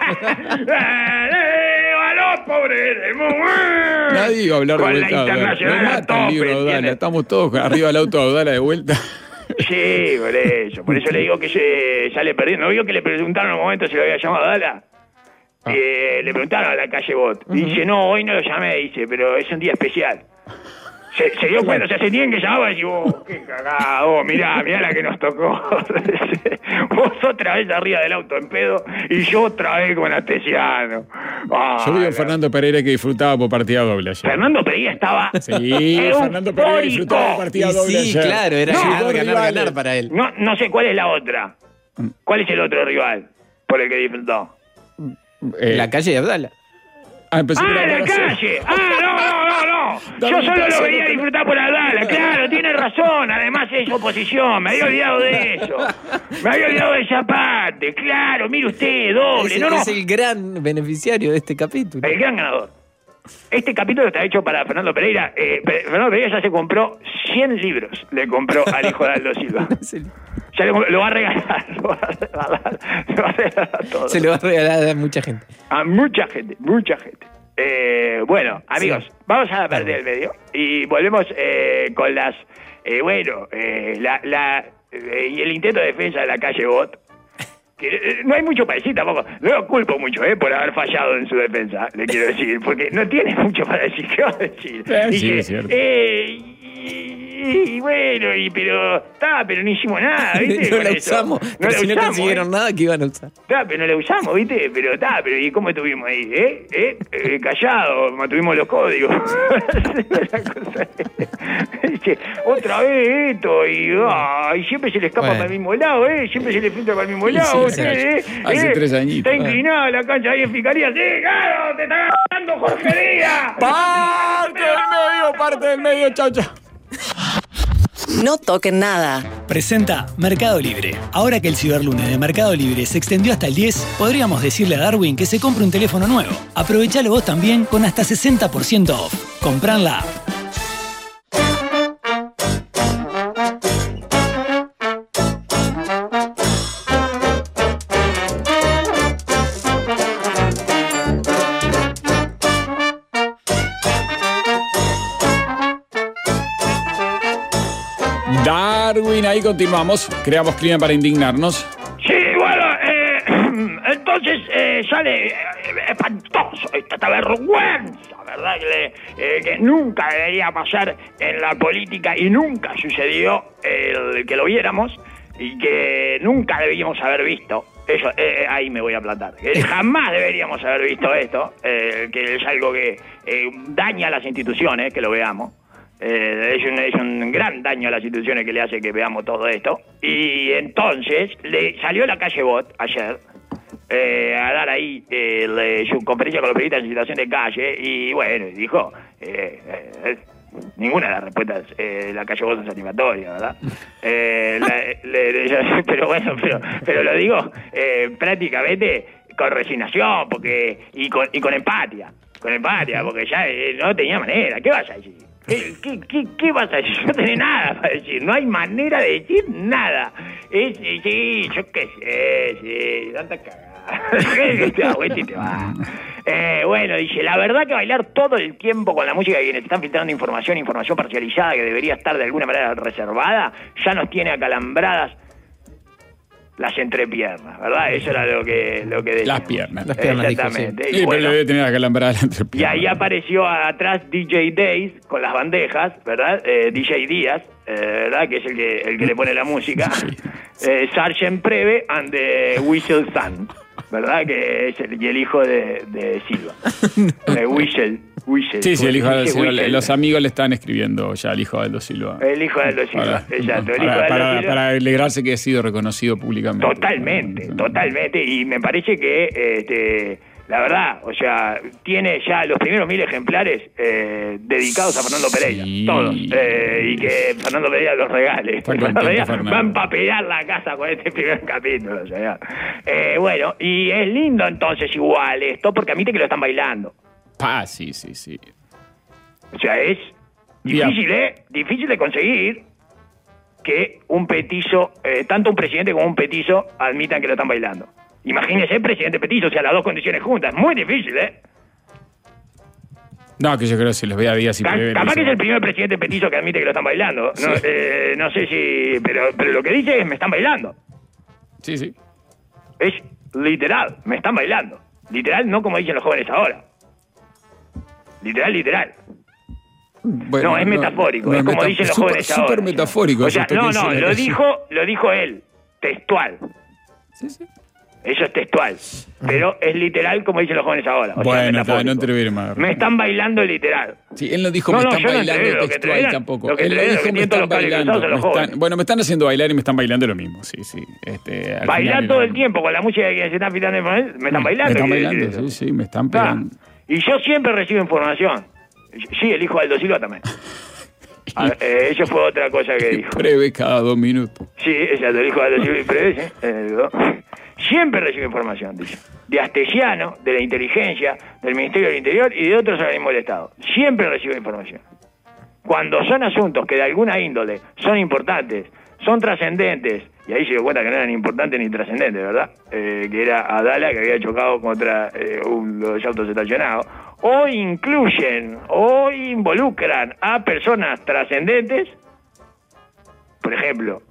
Pobre de nadie iba a hablar de con vuelta. la internacional a tope, estamos todos arriba del auto de Abdala de vuelta. Sí, por eso le digo que sale perdiendo. ¿No vio que le preguntaron en un momento si lo había llamado Abdala? Le preguntaron a la calle Bot. Y dice, no, hoy no lo llamé, dice, pero es un día especial. Se dio cuenta, o sea, se tienen que llamar y decir, qué cagado, mirá la que nos tocó. Vos otra vez arriba del auto en pedo y yo otra vez con Astesiano. Yo vi a Fernando Pereira que disfrutaba por partida doble ayer. Fernando Pereira estaba Fernando Pereira disfrutaba por partida doble ayer. Sí, claro, era ganar para él. No sé cuál es la otra. ¿Cuál es el otro rival por el que disfrutó? La calle de Abdala. La calle. No. Yo solo lo veía disfrutar por Abdala. Claro, tiene razón. Además es oposición. Me había olvidado de eso. Me había olvidado de esa parte. Claro, mire usted, doble. Es el gran beneficiario de este capítulo. El gran ganador. Este capítulo está hecho para Fernando Pereira. Fernando Pereira ya se compró 100 libros. Le compró al hijo de Aldo Silva. Ya lo va a regalar. Lo va a regalar a todos. Se lo va a regalar a mucha gente. A mucha gente. Bueno, amigos, vamos a perder el medio y volvemos con las y el intento de defensa de la calle Bot. Que no hay mucho para decir tampoco. No lo culpo mucho por haber fallado en su defensa, le quiero decir, porque no tiene mucho para decir. ¿Qué va a decir? Sí, es cierto. Pero no hicimos nada, ¿viste? No la usamos. No la usamos, consiguieron nada que iban a usar. Pero no la usamos, ¿viste? Pero ¿y cómo estuvimos ahí? Callados, mantuvimos los códigos. Otra vez esto, y siempre se le escapa para el mismo lado, siempre se le filtra para el mismo lado. Hace 3 añitos. Está inclinada la cancha ahí en Fiscalía. ¡Sí, claro! ¡Te está agarrando Jorge Díaz! ¡Parte del medio! ¡Chau! No toquen nada. Presenta Mercado Libre. Ahora que el ciberlunes de Mercado Libre se extendió hasta el 10, podríamos decirle a Darwin que se compre un teléfono nuevo. Aprovechalo vos también con hasta 60% off. Comprá en la app. Darwin, ahí continuamos. Creamos Crimen para indignarnos. Sí, bueno, entonces sale espantoso esta vergüenza, ¿verdad? Que nunca debería pasar en la política y nunca sucedió que lo viéramos y que nunca debíamos haber visto. Eso, ahí me voy a plantar. Jamás deberíamos haber visto esto, que es algo que daña a las instituciones, que lo veamos. Es un gran daño a las instituciones que le hace que veamos todo esto. Y entonces le salió a la calle Bot ayer a dar ahí su conferencia con los periodistas en situación de calle. Y bueno, dijo ninguna de las respuestas de la calle Bot es satisfactoria, ¿verdad? Pero bueno, pero lo digo prácticamente con resignación y con empatía. Con empatía, porque ya no tenía manera. ¿Qué vas a decir? ¿Qué vas a decir? No tenés nada para decir, no hay manera de decir nada. Sí, yo qué sé, sí, tanta cagada. Te da vuelta y te va. Bueno, dice, la verdad que bailar todo el tiempo con la música de quienes están filtrando información parcializada que debería estar de alguna manera reservada, ya nos tiene acalambradas las entrepiernas, ¿verdad? Eso era lo que decía. Las piernas. Exactamente. Dijo, sí. Pero debe tener acalambrada las entrepiernas. Y ahí apareció atrás DJ Days con las bandejas, ¿verdad? DJ Díaz, ¿verdad? Que es el que le pone la música. Sgt. Preve and the Whistle Sun, ¿verdad? Que es el hijo de Silva. Whistle. Sí, el hijo de Aldo Silva. Los amigos le están escribiendo ya al hijo de Aldo Silva. El hijo de Aldo Silva, exacto. Para alegrarse que ha sido reconocido públicamente. Totalmente. Y me parece que, la verdad, o sea, tiene ya los primeros 1000 ejemplares dedicados a Fernando Pereira. Sí. Todos. Y que Fernando Pereira los regale. Va a empapelar la casa con este primer capítulo. O sea. Bueno, y es lindo entonces igual esto, porque admite que lo están bailando. Sí. O sea, es difícil de conseguir que un petizo, tanto un presidente como un petizo, admitan que lo están bailando. Imagínese presidente petizo, o sea, las dos condiciones juntas. Muy difícil, No, que yo creo que si los ve a Díaz y Preve... Capaz que es el primer presidente petizo que admite que lo están bailando. Sí. No sé si... Pero lo que dice es, me están bailando. Sí. Es literal, me están bailando. Literal, no como dicen los jóvenes ahora. Literal. Bueno, no, es metafórico, es como dicen los jóvenes ahora. Súper metafórico. O sea, lo dijo él, textual. Sí. Eso es textual, pero es literal como dicen los jóvenes ahora. O sea, no te lo más. Me están bailando literal. Sí, él no dijo me están bailando textual tampoco. Él lo dijo me están bailando. Me están haciendo bailar y me están bailando lo mismo, sí. Bailar todo el tiempo con la música de quienes se están filtrando, me están bailando. Me están bailando, sí, me están pegando. Y yo siempre recibo información. Sí, el hijo de Aldo Silva también. Eso fue otra cosa que dijo. Preve cada 2 minutos. Sí, exacto, el hijo de Aldo Silva y Preve, siempre recibo información, dice. De Astesiano, de la inteligencia, del Ministerio del Interior y de otros organismos del Estado. Siempre recibo información. Cuando son asuntos que de alguna índole son importantes, son trascendentes, y ahí se dio cuenta que no eran importantes ni trascendentes, ¿verdad? Que era Adala, que había chocado contra los autos estacionados, o incluyen o involucran a personas trascendentes, por ejemplo,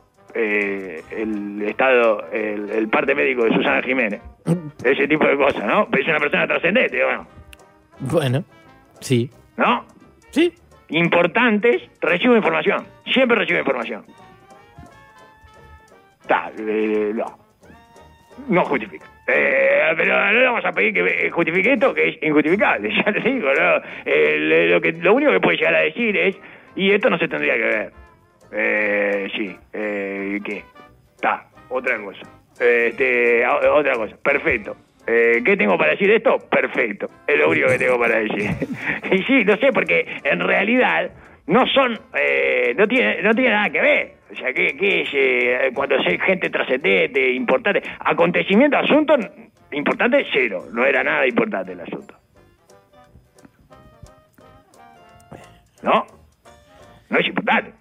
el parte médico de Susana Jiménez, ese tipo de cosas, ¿no? Pero es una persona trascendente, Bueno, sí. ¿No? Sí. Importantes, recibo información, siempre recibo información. No justifica. Pero no le vamos a pedir que justifique esto, que es injustificable, ya le digo, ¿no? Lo único que puede llegar a decir es, y esto no se tendría que ver. ¿Qué? Otra cosa. Otra cosa. Perfecto. ¿Qué tengo para decir de esto? Perfecto. Es lo único que tengo para decir. Y sí, no sé, porque en realidad no son, no tiene nada que ver. O sea, ¿qué es cuando hay gente trascendente, importante? Acontecimiento, asunto importante, cero. No era nada importante el asunto. ¿no? No es imputable.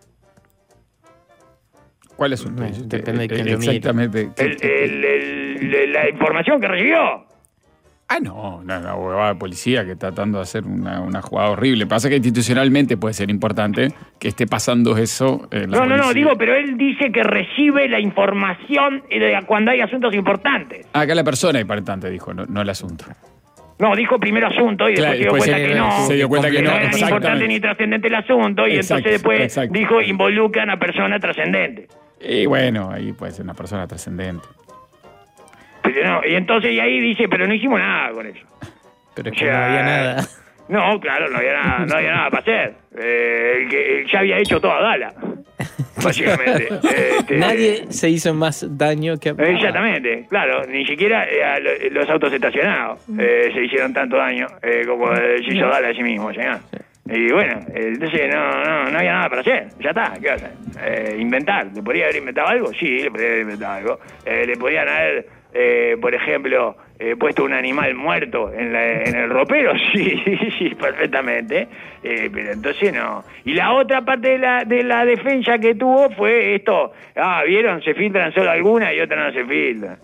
¿Cuál asunto? Depende de quién lo mire. Exactamente. La información que recibió. No, una abogada de policía que está tratando de hacer una jugada horrible. Pasa que institucionalmente puede ser importante que esté pasando eso. No, digo, pero él dice que recibe la información cuando hay asuntos importantes. Acá la persona es importante, dijo, no el asunto. No, dijo primero asunto y después se dio cuenta que no. No era ni importante ni trascendente el asunto y entonces después dijo involucran a persona trascendente. Y bueno, ahí puede ser una persona trascendente. Pero no, y entonces ahí dice, pero no hicimos nada con eso. Pero es que no había nada. No, claro, no había nada para hacer. Que ya había hecho toda Gala, básicamente. Nadie se hizo más daño que... Exactamente, claro, ni siquiera los autos estacionados se hicieron tanto daño como se hizo Gala a sí mismo, señor. Y bueno, entonces no había nada para hacer, ya está, ¿qué hacen? Inventar, ¿le podría haber inventado algo? Sí, le podría haber inventado algo. Le podían haber, por ejemplo, puesto un animal muerto en el ropero, sí, perfectamente, pero entonces no. Y la otra parte de la defensa que tuvo fue esto, ¿vieron? Se filtran solo algunas y otras no se filtran,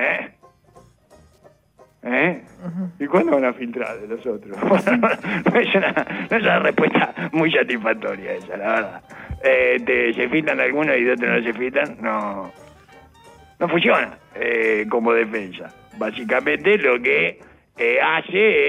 ¿Y cuándo van a filtrar de los otros? Bueno, no es una respuesta muy satisfactoria esa, la verdad. Se filtran de algunos y de otros no se filtran, no funciona como defensa. Básicamente lo que hace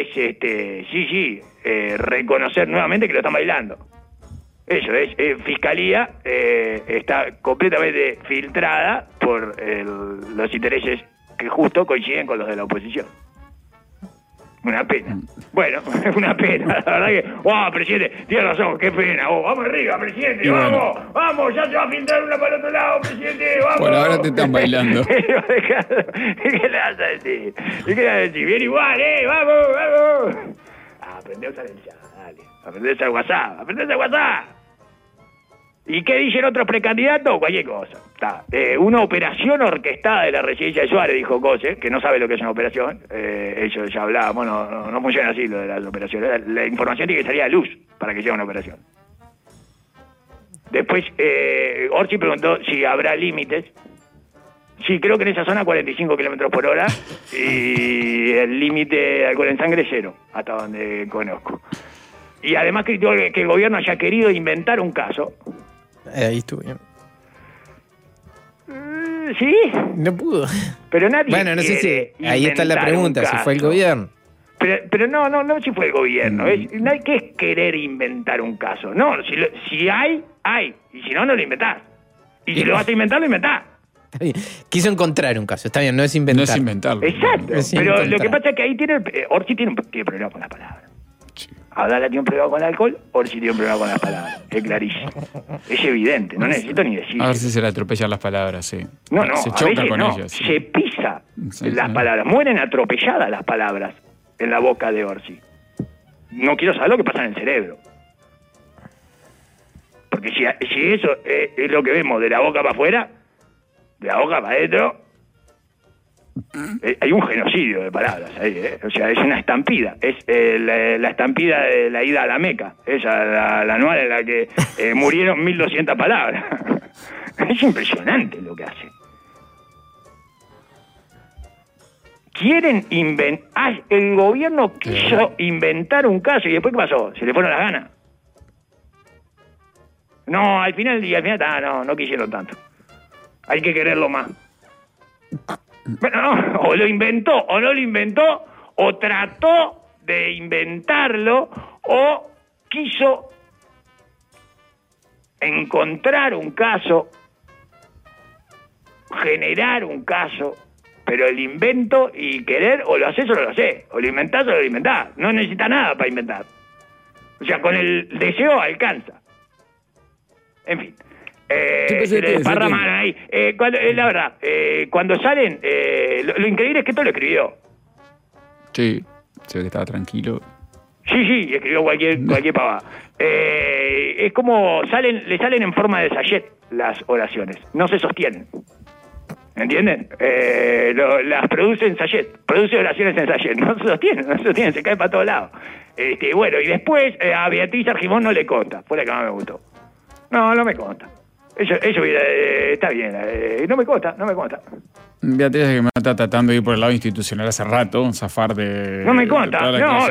es reconocer nuevamente que lo están bailando. Eso es, Fiscalía está completamente filtrada por los intereses que justo coinciden con los de la oposición. Una pena. Bueno, una pena. La verdad que... presidente, tiene razón, qué pena. Vamos arriba, presidente, vamos, ya se va a filtrar una para el otro lado, presidente, vamos. Bueno, ahora te están bailando. ¿Qué le vas a decir? ¿Qué le vas a decir? Bien igual, vamos. Aprende a usar el chat, dale. Aprende a usar WhatsApp. ¿Y qué dicen otros precandidatos? Cualquier cosa. Una operación orquestada de la residencia de Suárez, dijo Cose, que no sabe lo que es una operación. Ellos ya hablábamos, no funciona así lo de las operaciones. La información tiene que salir a luz para que sea una operación. Después, Orsi preguntó si habrá límites. Sí, creo que en esa zona 45 kilómetros por hora y el límite de alcohol en sangre 0, hasta donde conozco. Y además criticó que el gobierno haya querido inventar un caso. Ahí estuve. ¿Sí? No pudo. Pero nadie. Bueno, no sé si. Ahí está la pregunta, si fue el gobierno. Pero no si fue el gobierno. No hay que querer inventar un caso. No, si hay. Y si no lo inventás. Y si lo vas a inventar, lo inventás. Está bien. Quiso encontrar un caso, está bien, no es inventar. No es inventarlo. Exacto. Es pero encontrar. lo que pasa es que ahí Orsi tiene problema con las palabras. Abdala tiene un problema con el alcohol, Orsi tiene un problema con las palabras. Es clarísimo. Es evidente, no necesito ni decirlo. A ver si se le atropellan las palabras, sí. No, se a choca veces con no. ellas. Sí. Se pisa Sí, las palabras. Mueren atropelladas las palabras en la boca de Orsi. No quiero saber lo que pasa en el cerebro. Porque si eso es lo que vemos de la boca para afuera, de la boca para adentro, hay un genocidio de palabras ahí, O sea, es una estampida. Es la estampida de la ida a la Meca. Esa, la anual en la que murieron 1.200 palabras. Es impresionante lo que hace. Quieren inventar... El gobierno quiso inventar un caso y después ¿qué pasó? Se le fueron las ganas. No, al final no quisieron tanto. Hay que quererlo más. Bueno, no, o lo inventó, o no lo inventó, o trató de inventarlo, o quiso encontrar un caso, generar un caso, pero el invento y querer, o lo haces o no lo haces, o lo inventás o lo inventás. No necesita nada para inventar. O sea, con el deseo alcanza. En fin. Se le desparramaron ahí. La verdad, cuando salen, lo increíble es que todo lo escribió. Sí, se ve que estaba tranquilo. Sí, escribió cualquier pavada. Es como le salen en forma de sachet las oraciones, no se sostienen. ¿Entienden? Las produce en sachet, produce oraciones en sachet, no se sostiene, se cae para todos lados. Bueno, y después a Beatriz Argimón no le consta, fue la que más me gustó. No me consta. Eso está bien, no me consta. Beatriz que me está tratando de ir por el lado institucional hace rato, zafar de... No me consta,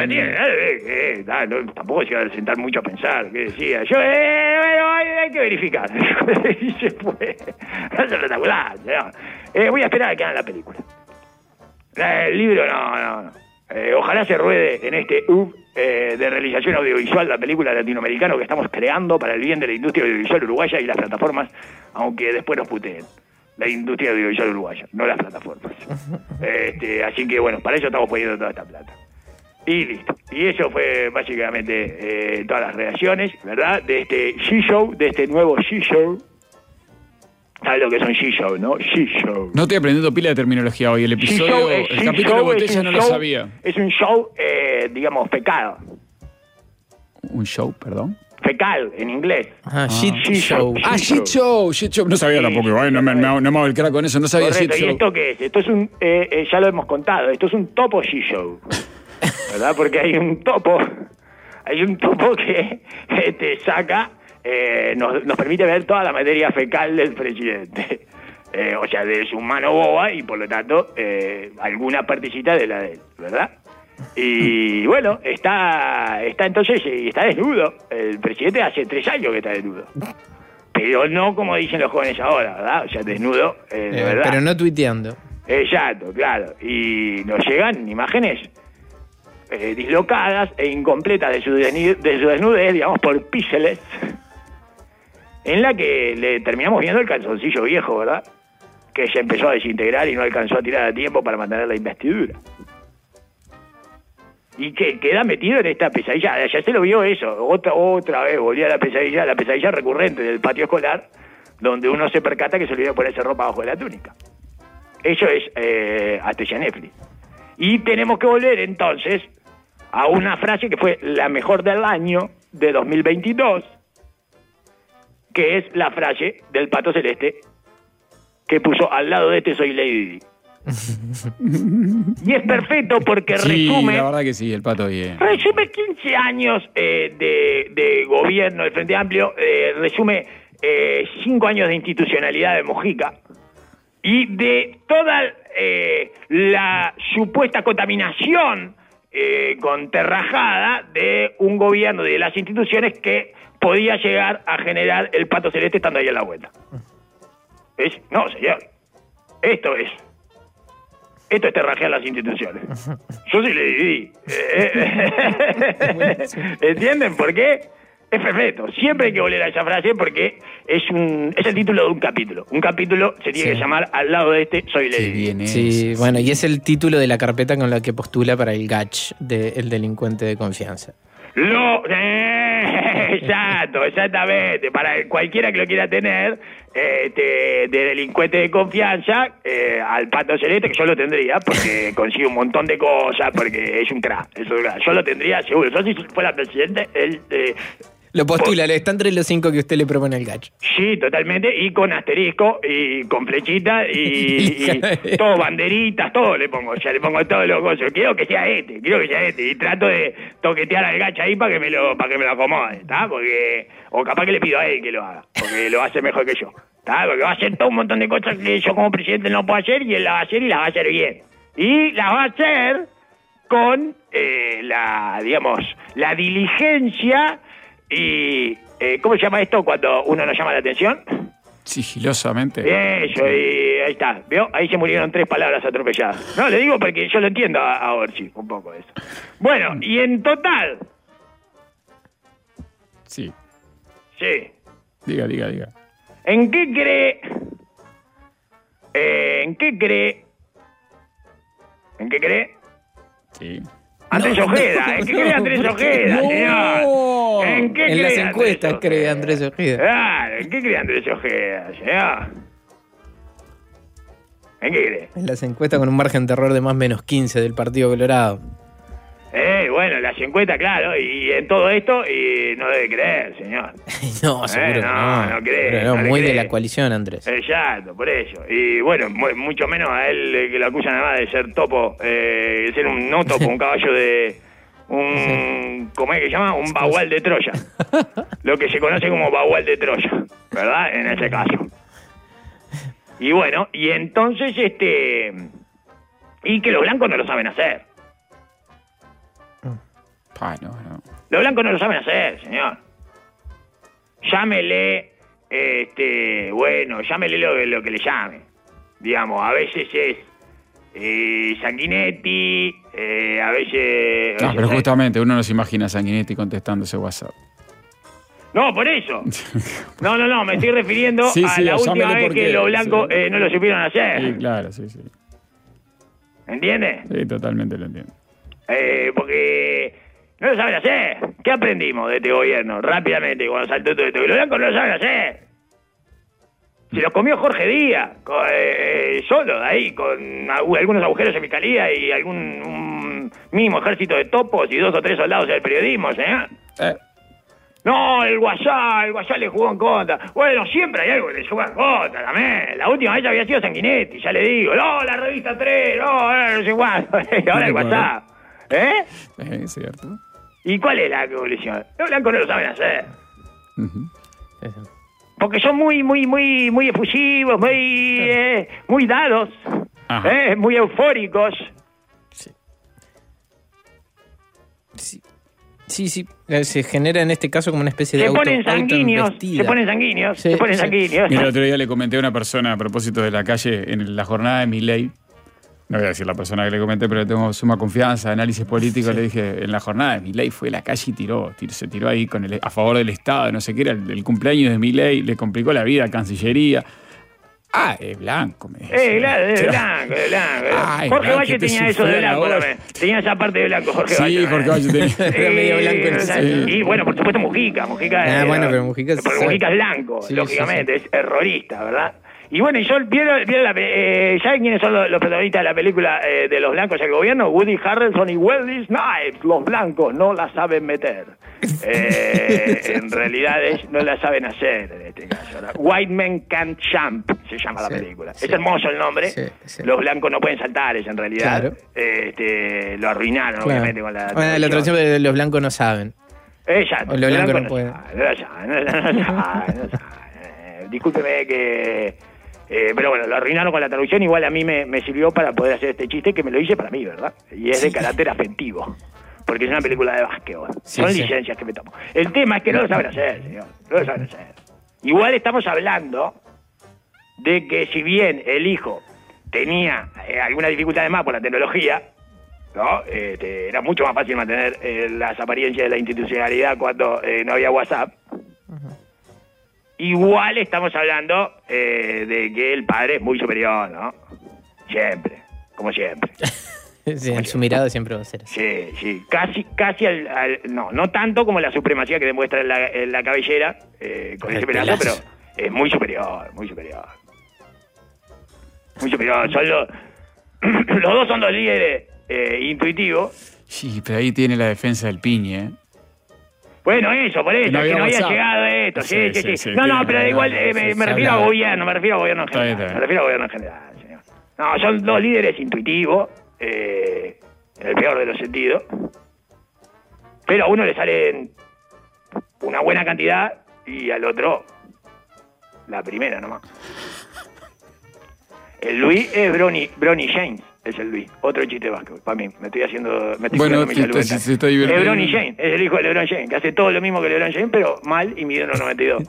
tampoco se iba a sentar mucho a pensar, ¿qué decía? Yo, bueno, hay que verificar. Y se fue. Es espectacular, voy a esperar a que hagan la película. El libro, no. Ojalá se ruede en este de realización audiovisual la película latinoamericana que estamos creando para el bien de la industria audiovisual uruguaya y las plataformas, aunque después nos puteen. La industria audiovisual uruguaya, no las plataformas. Así que bueno, para eso estamos poniendo toda esta plata. Y listo. Y eso fue básicamente todas las reacciones, ¿verdad? De este G-Show, de este nuevo G-Show. ¿Sabes lo que es un G-Show, no? G-Show. No estoy aprendiendo pila de terminología hoy. El episodio, el capítulo de Botella no lo sabía. Es un show, digamos, fecal. ¿Un show, perdón? Fecal, en inglés. Shit show. Shit show. No sabía tampoco. No me hago el crack con eso. No sabía. Correcto. Shit show. ¿Y esto qué es? Esto es un, ya lo hemos contado, esto es un topo G-Show. ¿Verdad? Porque hay un topo que te saca... nos permite ver toda la materia fecal del presidente, o sea, de su mano boba y por lo tanto alguna partecita de la de él, ¿verdad? Y bueno, está entonces y está desnudo. El presidente hace 3 años que está desnudo, pero no como dicen los jóvenes ahora, ¿verdad? O sea, desnudo, de verdad. Pero no tuiteando. Exacto, claro. Y nos llegan imágenes dislocadas e incompletas de su desnudez, digamos, por píxeles, en la que le terminamos viendo el calzoncillo viejo, ¿verdad? Que se empezó a desintegrar y no alcanzó a tirar a tiempo para mantener la investidura. Y que queda metido en esta pesadilla. Ya se lo vio eso. Otra vez volvía la pesadilla recurrente del patio escolar, donde uno se percata que se olvidó ponerse ropa bajo de la túnica. Eso es Astellanefli. Y tenemos que volver entonces a una frase que fue la mejor del año de 2022, que es la frase del Pato Celeste que puso al lado de este soy Lady Di. Y es perfecto porque resume... la verdad que sí, el Pato bien. Resume 15 años de gobierno del Frente Amplio, resume 5 años de institucionalidad de Mujica y de toda la supuesta contaminación conterrajada de un gobierno y de las instituciones que podía llegar a generar el Pato Celeste estando ahí a la vuelta. No, señor. Esto es terrajear las instituciones. Yo sí le dividí. ¿Entienden por qué? Es perfecto. Siempre hay que volver a esa frase porque es el título de un capítulo. Un capítulo se tiene que llamar al lado de este soy Lady. Sí, bueno, y es el título de la carpeta con la que postula para el GACH, el delincuente de confianza. Exactamente. Para cualquiera que lo quiera tener, de delincuente de confianza, al Pato Celeste, que yo lo tendría, porque consigue un montón de cosas, porque es un crack. Yo lo tendría seguro. Yo si fuera presidente, él... Lo postula, está entre los 5 que usted le propone al GACH. Sí, totalmente, y con asterisco, y con flechita, y todo, banderitas, todo le pongo, ya le pongo todos los cosas. Quiero que sea este, y trato de toquetear al GACH ahí para que me lo acomode, ¿está? Porque, o capaz que le pido a él que lo haga, porque lo hace mejor que yo, ¿está? Porque va a hacer todo un montón de cosas que yo como presidente no puedo hacer, y él las va a hacer y las va a hacer bien. Y las va a hacer con la diligencia. Y, ¿cómo se llama esto cuando uno no llama la atención? Sigilosamente. Eso, y ahí está. ¿Vio? Ahí se murieron 3 palabras atropelladas. No, le digo porque yo lo entiendo a Orsi, un poco de eso. Bueno, y en total... Sí. Sí. Diga. ¿En qué cree? Sí. Andrés Ojeda, ¿en qué cree Andrés Ojeda, señor? ¿En qué cree? En las encuestas cree Andrés Ojeda. Claro, ¿en qué cree Andrés Ojeda, señor? ¿En qué cree? En las encuestas con un margen de error de más menos 15 del Partido Colorado. bueno, las encuestas, claro, y en todo esto, y no debe creer, señor. No, seguro que no. No cree. Pero no muy cree. de la coalición, Andrés. Exacto, por eso. Y bueno, mucho menos a él que lo acusan además de ser topo, ser un no topo, un caballo de... ¿Cómo es que se llama? Un bagual de Troya. Lo que se conoce como bagual de Troya, ¿verdad? En ese caso. Y bueno, y entonces, y que los blancos no lo saben hacer. No. Los blancos no lo saben hacer, señor. Llámele, llámele lo que le llame. Digamos, a veces es Sanguinetti, a veces... No, pero justamente uno no se imagina a Sanguinetti contestando ese WhatsApp. No, por eso. No, me estoy refiriendo a la última vez que los blancos no lo supieron hacer. Sí, claro, sí. ¿Entiendes? Sí, totalmente lo entiendo. Porque no lo saben hacer. ¿Qué aprendimos de este gobierno? Rápidamente, cuando saltó todo esto. Que los blancos no lo saben hacer. Se los comió Jorge Díaz, solo, ahí, con algunos agujeros en fiscalía y un mínimo ejército de topos y 2 o 3 soldados del periodismo, señor. No, el Guayá le jugó en contra. Bueno, siempre hay algo que le juega en contra también. La última vez había sido Sanguinetti, ya le digo. No, la revista 3, no sé cuánto. Ahora el WhatsApp. Es cierto. ¿Y cuál es la conclusión? Los blancos no lo saben hacer. Uh-huh. Porque son muy efusivos, muy dados, muy eufóricos. Sí, se genera en este caso como una especie de se ponen sanguíneos. Mira, el otro día le comenté a una persona a propósito de la calle en la jornada de Milei. No voy a decir la persona que le comenté, pero le tengo suma confianza, análisis político. Le dije, en la jornada de Milei fue a la calle y se tiró ahí a favor del Estado, no sé qué era, el cumpleaños de Milei, le complicó la vida a Cancillería. Es blanco, me dice. Claro, es blanco. Jorge Valle tenía eso de blanco también. Tenía esa parte de blanco, Jorge Valle. Sí, Jorge Valle tenía. Era medio blanco. Y bueno, por supuesto Mujica. Pero Mujica es blanco, lógicamente, es errorista, ¿verdad? Y bueno, y yo ¿saben quiénes son los protagonistas de la película de los blancos en el gobierno? Woody Harrelson y Wesley Snipes. Los blancos no la saben meter. En realidad no la saben hacer en este caso, ¿no? White Man Can't Jump se llama la película. Es hermoso el nombre. Los blancos no pueden saltar, es en realidad. Claro. Lo arruinaron, obviamente, con la traducción de los blancos no saben. Exacto. O los blancos no pueden. No saben. Discúlpeme que... pero bueno, lo arruinaron con la traducción. Igual a mí me sirvió para poder hacer este chiste, que me lo hice para mí, ¿verdad? Y es de carácter afectivo, porque es una película de básquetbol. Son licencias que me tomo. El tema es que no lo saben hacer, señor. No lo saben hacer. Igual estamos hablando de que si bien el hijo tenía alguna dificultad más por la tecnología, ¿no? Era mucho más fácil mantener las apariencias de la institucionalidad cuando no había WhatsApp. Igual estamos hablando de que el padre es muy superior, ¿no? Siempre, como siempre. En su mirada siempre va a ser así. Sí, casi no tanto como la supremacía que demuestra en la cabellera, con ese pelazo, pero es muy superior. Muy superior. Son los dos son 2 líderes intuitivos. Sí, pero ahí tiene la defensa del Piñe, Bueno, por eso, que no había llegado esto. Sí. No, pero igual me refiero a gobierno, en general. Señor. No, son 2 líderes intuitivos, en el peor de los sentidos. Pero a uno le salen una buena cantidad y al otro la primera nomás. El Luis es Bronny James. Es el Luis, otro chiste de básquetbol, para mí. Me estoy bueno, se está divirtiendo. LeBron James, es el hijo de LeBron James, que hace todo lo mismo que LeBron James, pero mal y mide 1.92.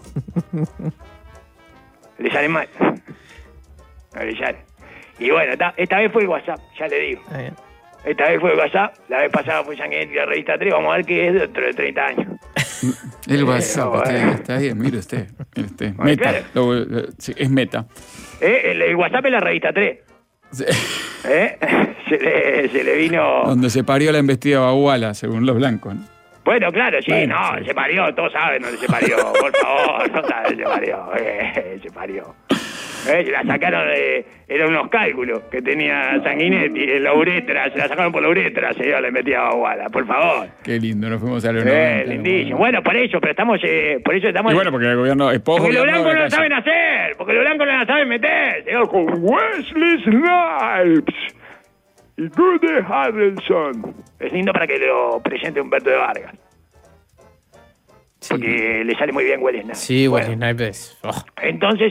Le sale mal. No le sale. Y bueno, esta vez fue el WhatsApp, ya le digo. Esta vez fue el WhatsApp, la vez pasada fue Sanguinetti y la revista 3, vamos a ver qué es dentro de 30 años. El WhatsApp, está bien, mire usted. Meta, claro. Es meta. El WhatsApp es la revista 3. Sí. Se le vino... Donde se parió la embestida baguala, según los blancos, ¿no? Bueno, claro, sí, se parió, todos saben dónde se parió, por favor, no saben dónde se parió, se parió. La sacaron, eran unos cálculos que tenía Sanguinetti en la uretra, se la sacaron por la uretra, señor, le metía Baguala, por favor. Qué lindo, nos fuimos a los 90. Lindísimo. Bueno, por eso, pero estamos, por eso estamos... Y bueno, porque el gobierno es poco. Porque los blancos no lo saben hacer, porque los blancos no la saben meter, señor, con Wesley Snipes y Goody Harrelson. Es lindo para que lo presente Humberto de Vargas. Porque le sale muy bien Wesley Snipes. Sí, Wesley Snipes. Entonces,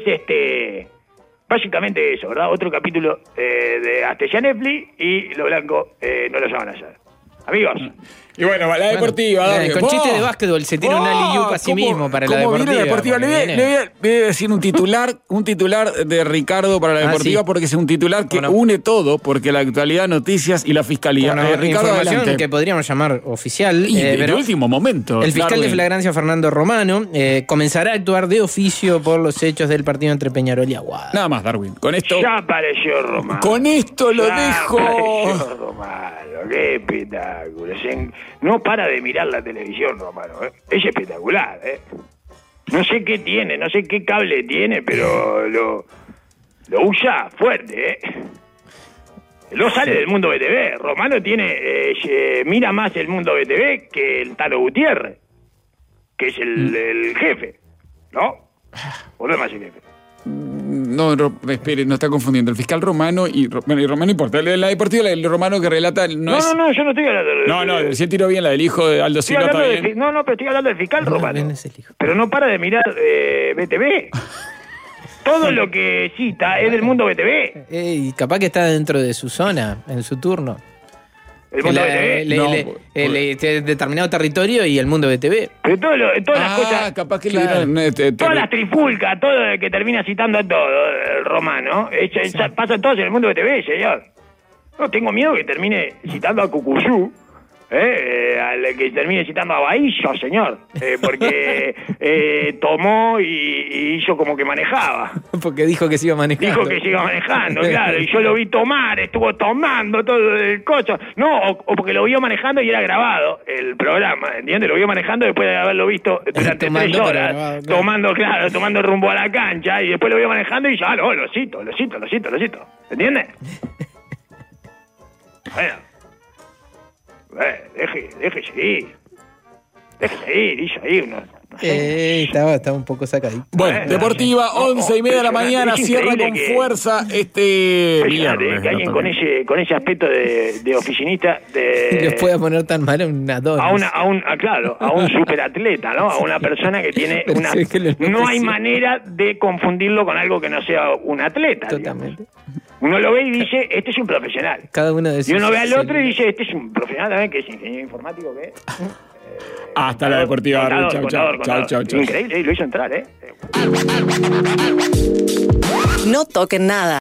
básicamente eso, ¿verdad? Otro capítulo de Astilla Netflix y los blancos no lo saben hacer. Amigos. Y bueno, la deportiva. Con chiste de básquetbol se tiene una alley-oop a sí mismo para la deportiva. Le voy a decir un titular de Ricardo para la deportiva, porque es un titular que une todo, porque la actualidad, noticias y la fiscalía. Ricardo, información adelante. Que podríamos llamar oficial. Y pero último momento. El fiscal de flagrancia, Fernando Romano, comenzará a actuar de oficio por los hechos del partido entre Peñarol y Aguada. Nada más, Darwin. Con esto. Ya apareció Romano. Con esto lo dejo. Apareció Romano. Qué espectáculo. No para de mirar la televisión, Romano. Es espectacular, No sé qué tiene, no sé qué cable tiene, pero lo usa fuerte, No sale del mundo BTV. Romano mira más el mundo BTV que el Tano Gutiérrez, que es el jefe, ¿no? ¿O no es más el jefe? No, espere, no está confundiendo. El fiscal Romano y Romano importa. La deportiva, el Romano que relata no, es... No, yo no estoy hablando de... No, sí tiró bien la del hijo de Aldo Silva. Pero estoy hablando del fiscal Romano. Pero no para de mirar BTV. Todo lo que cita es del mundo BTV. Y capaz que está dentro de su zona, en su turno. El mundo BTV. Determinado territorio y el mundo BTV. Pero todas las cosas. Capaz que claro. Todas las trifulcas, todo el que termina citando a todo, el Romano, pasa todo en el mundo BTV, señor. No tengo miedo que termine citando a Cucuzú. Al que termine citando a Bahillo, señor, porque tomó y hizo como que manejaba. Porque dijo que se iba manejando. Dijo que se iba manejando, claro, y yo lo vi tomar, estuvo tomando todo el coche. No, o porque lo vio manejando y era grabado el programa, ¿entiendes? Lo vio manejando después de haberlo visto durante 3 horas, tomando rumbo a la cancha, y después lo vio manejando y ya, lo cito, ¿entiendes? Bueno. Deje seguir, hizo ahí unos... Estaba un poco sacadito. Bueno, deportiva, 11:30 de la mañana, cierra con fuerza viernes. Que alguien con ese aspecto de oficinista les pueda poner tan mal a una dona. A un superatleta, ¿no? A una persona que tiene una... No hay manera de confundirlo con algo que no sea un atleta. Totalmente. Digamos. Uno lo ve y dice, este es un profesional. Cada uno de y uno ve al otro y dice, este es un profesional también, que es ingeniero informático, que es... Hasta la deportiva. Chau. Increíble, lo hizo entrar, No toquen nada.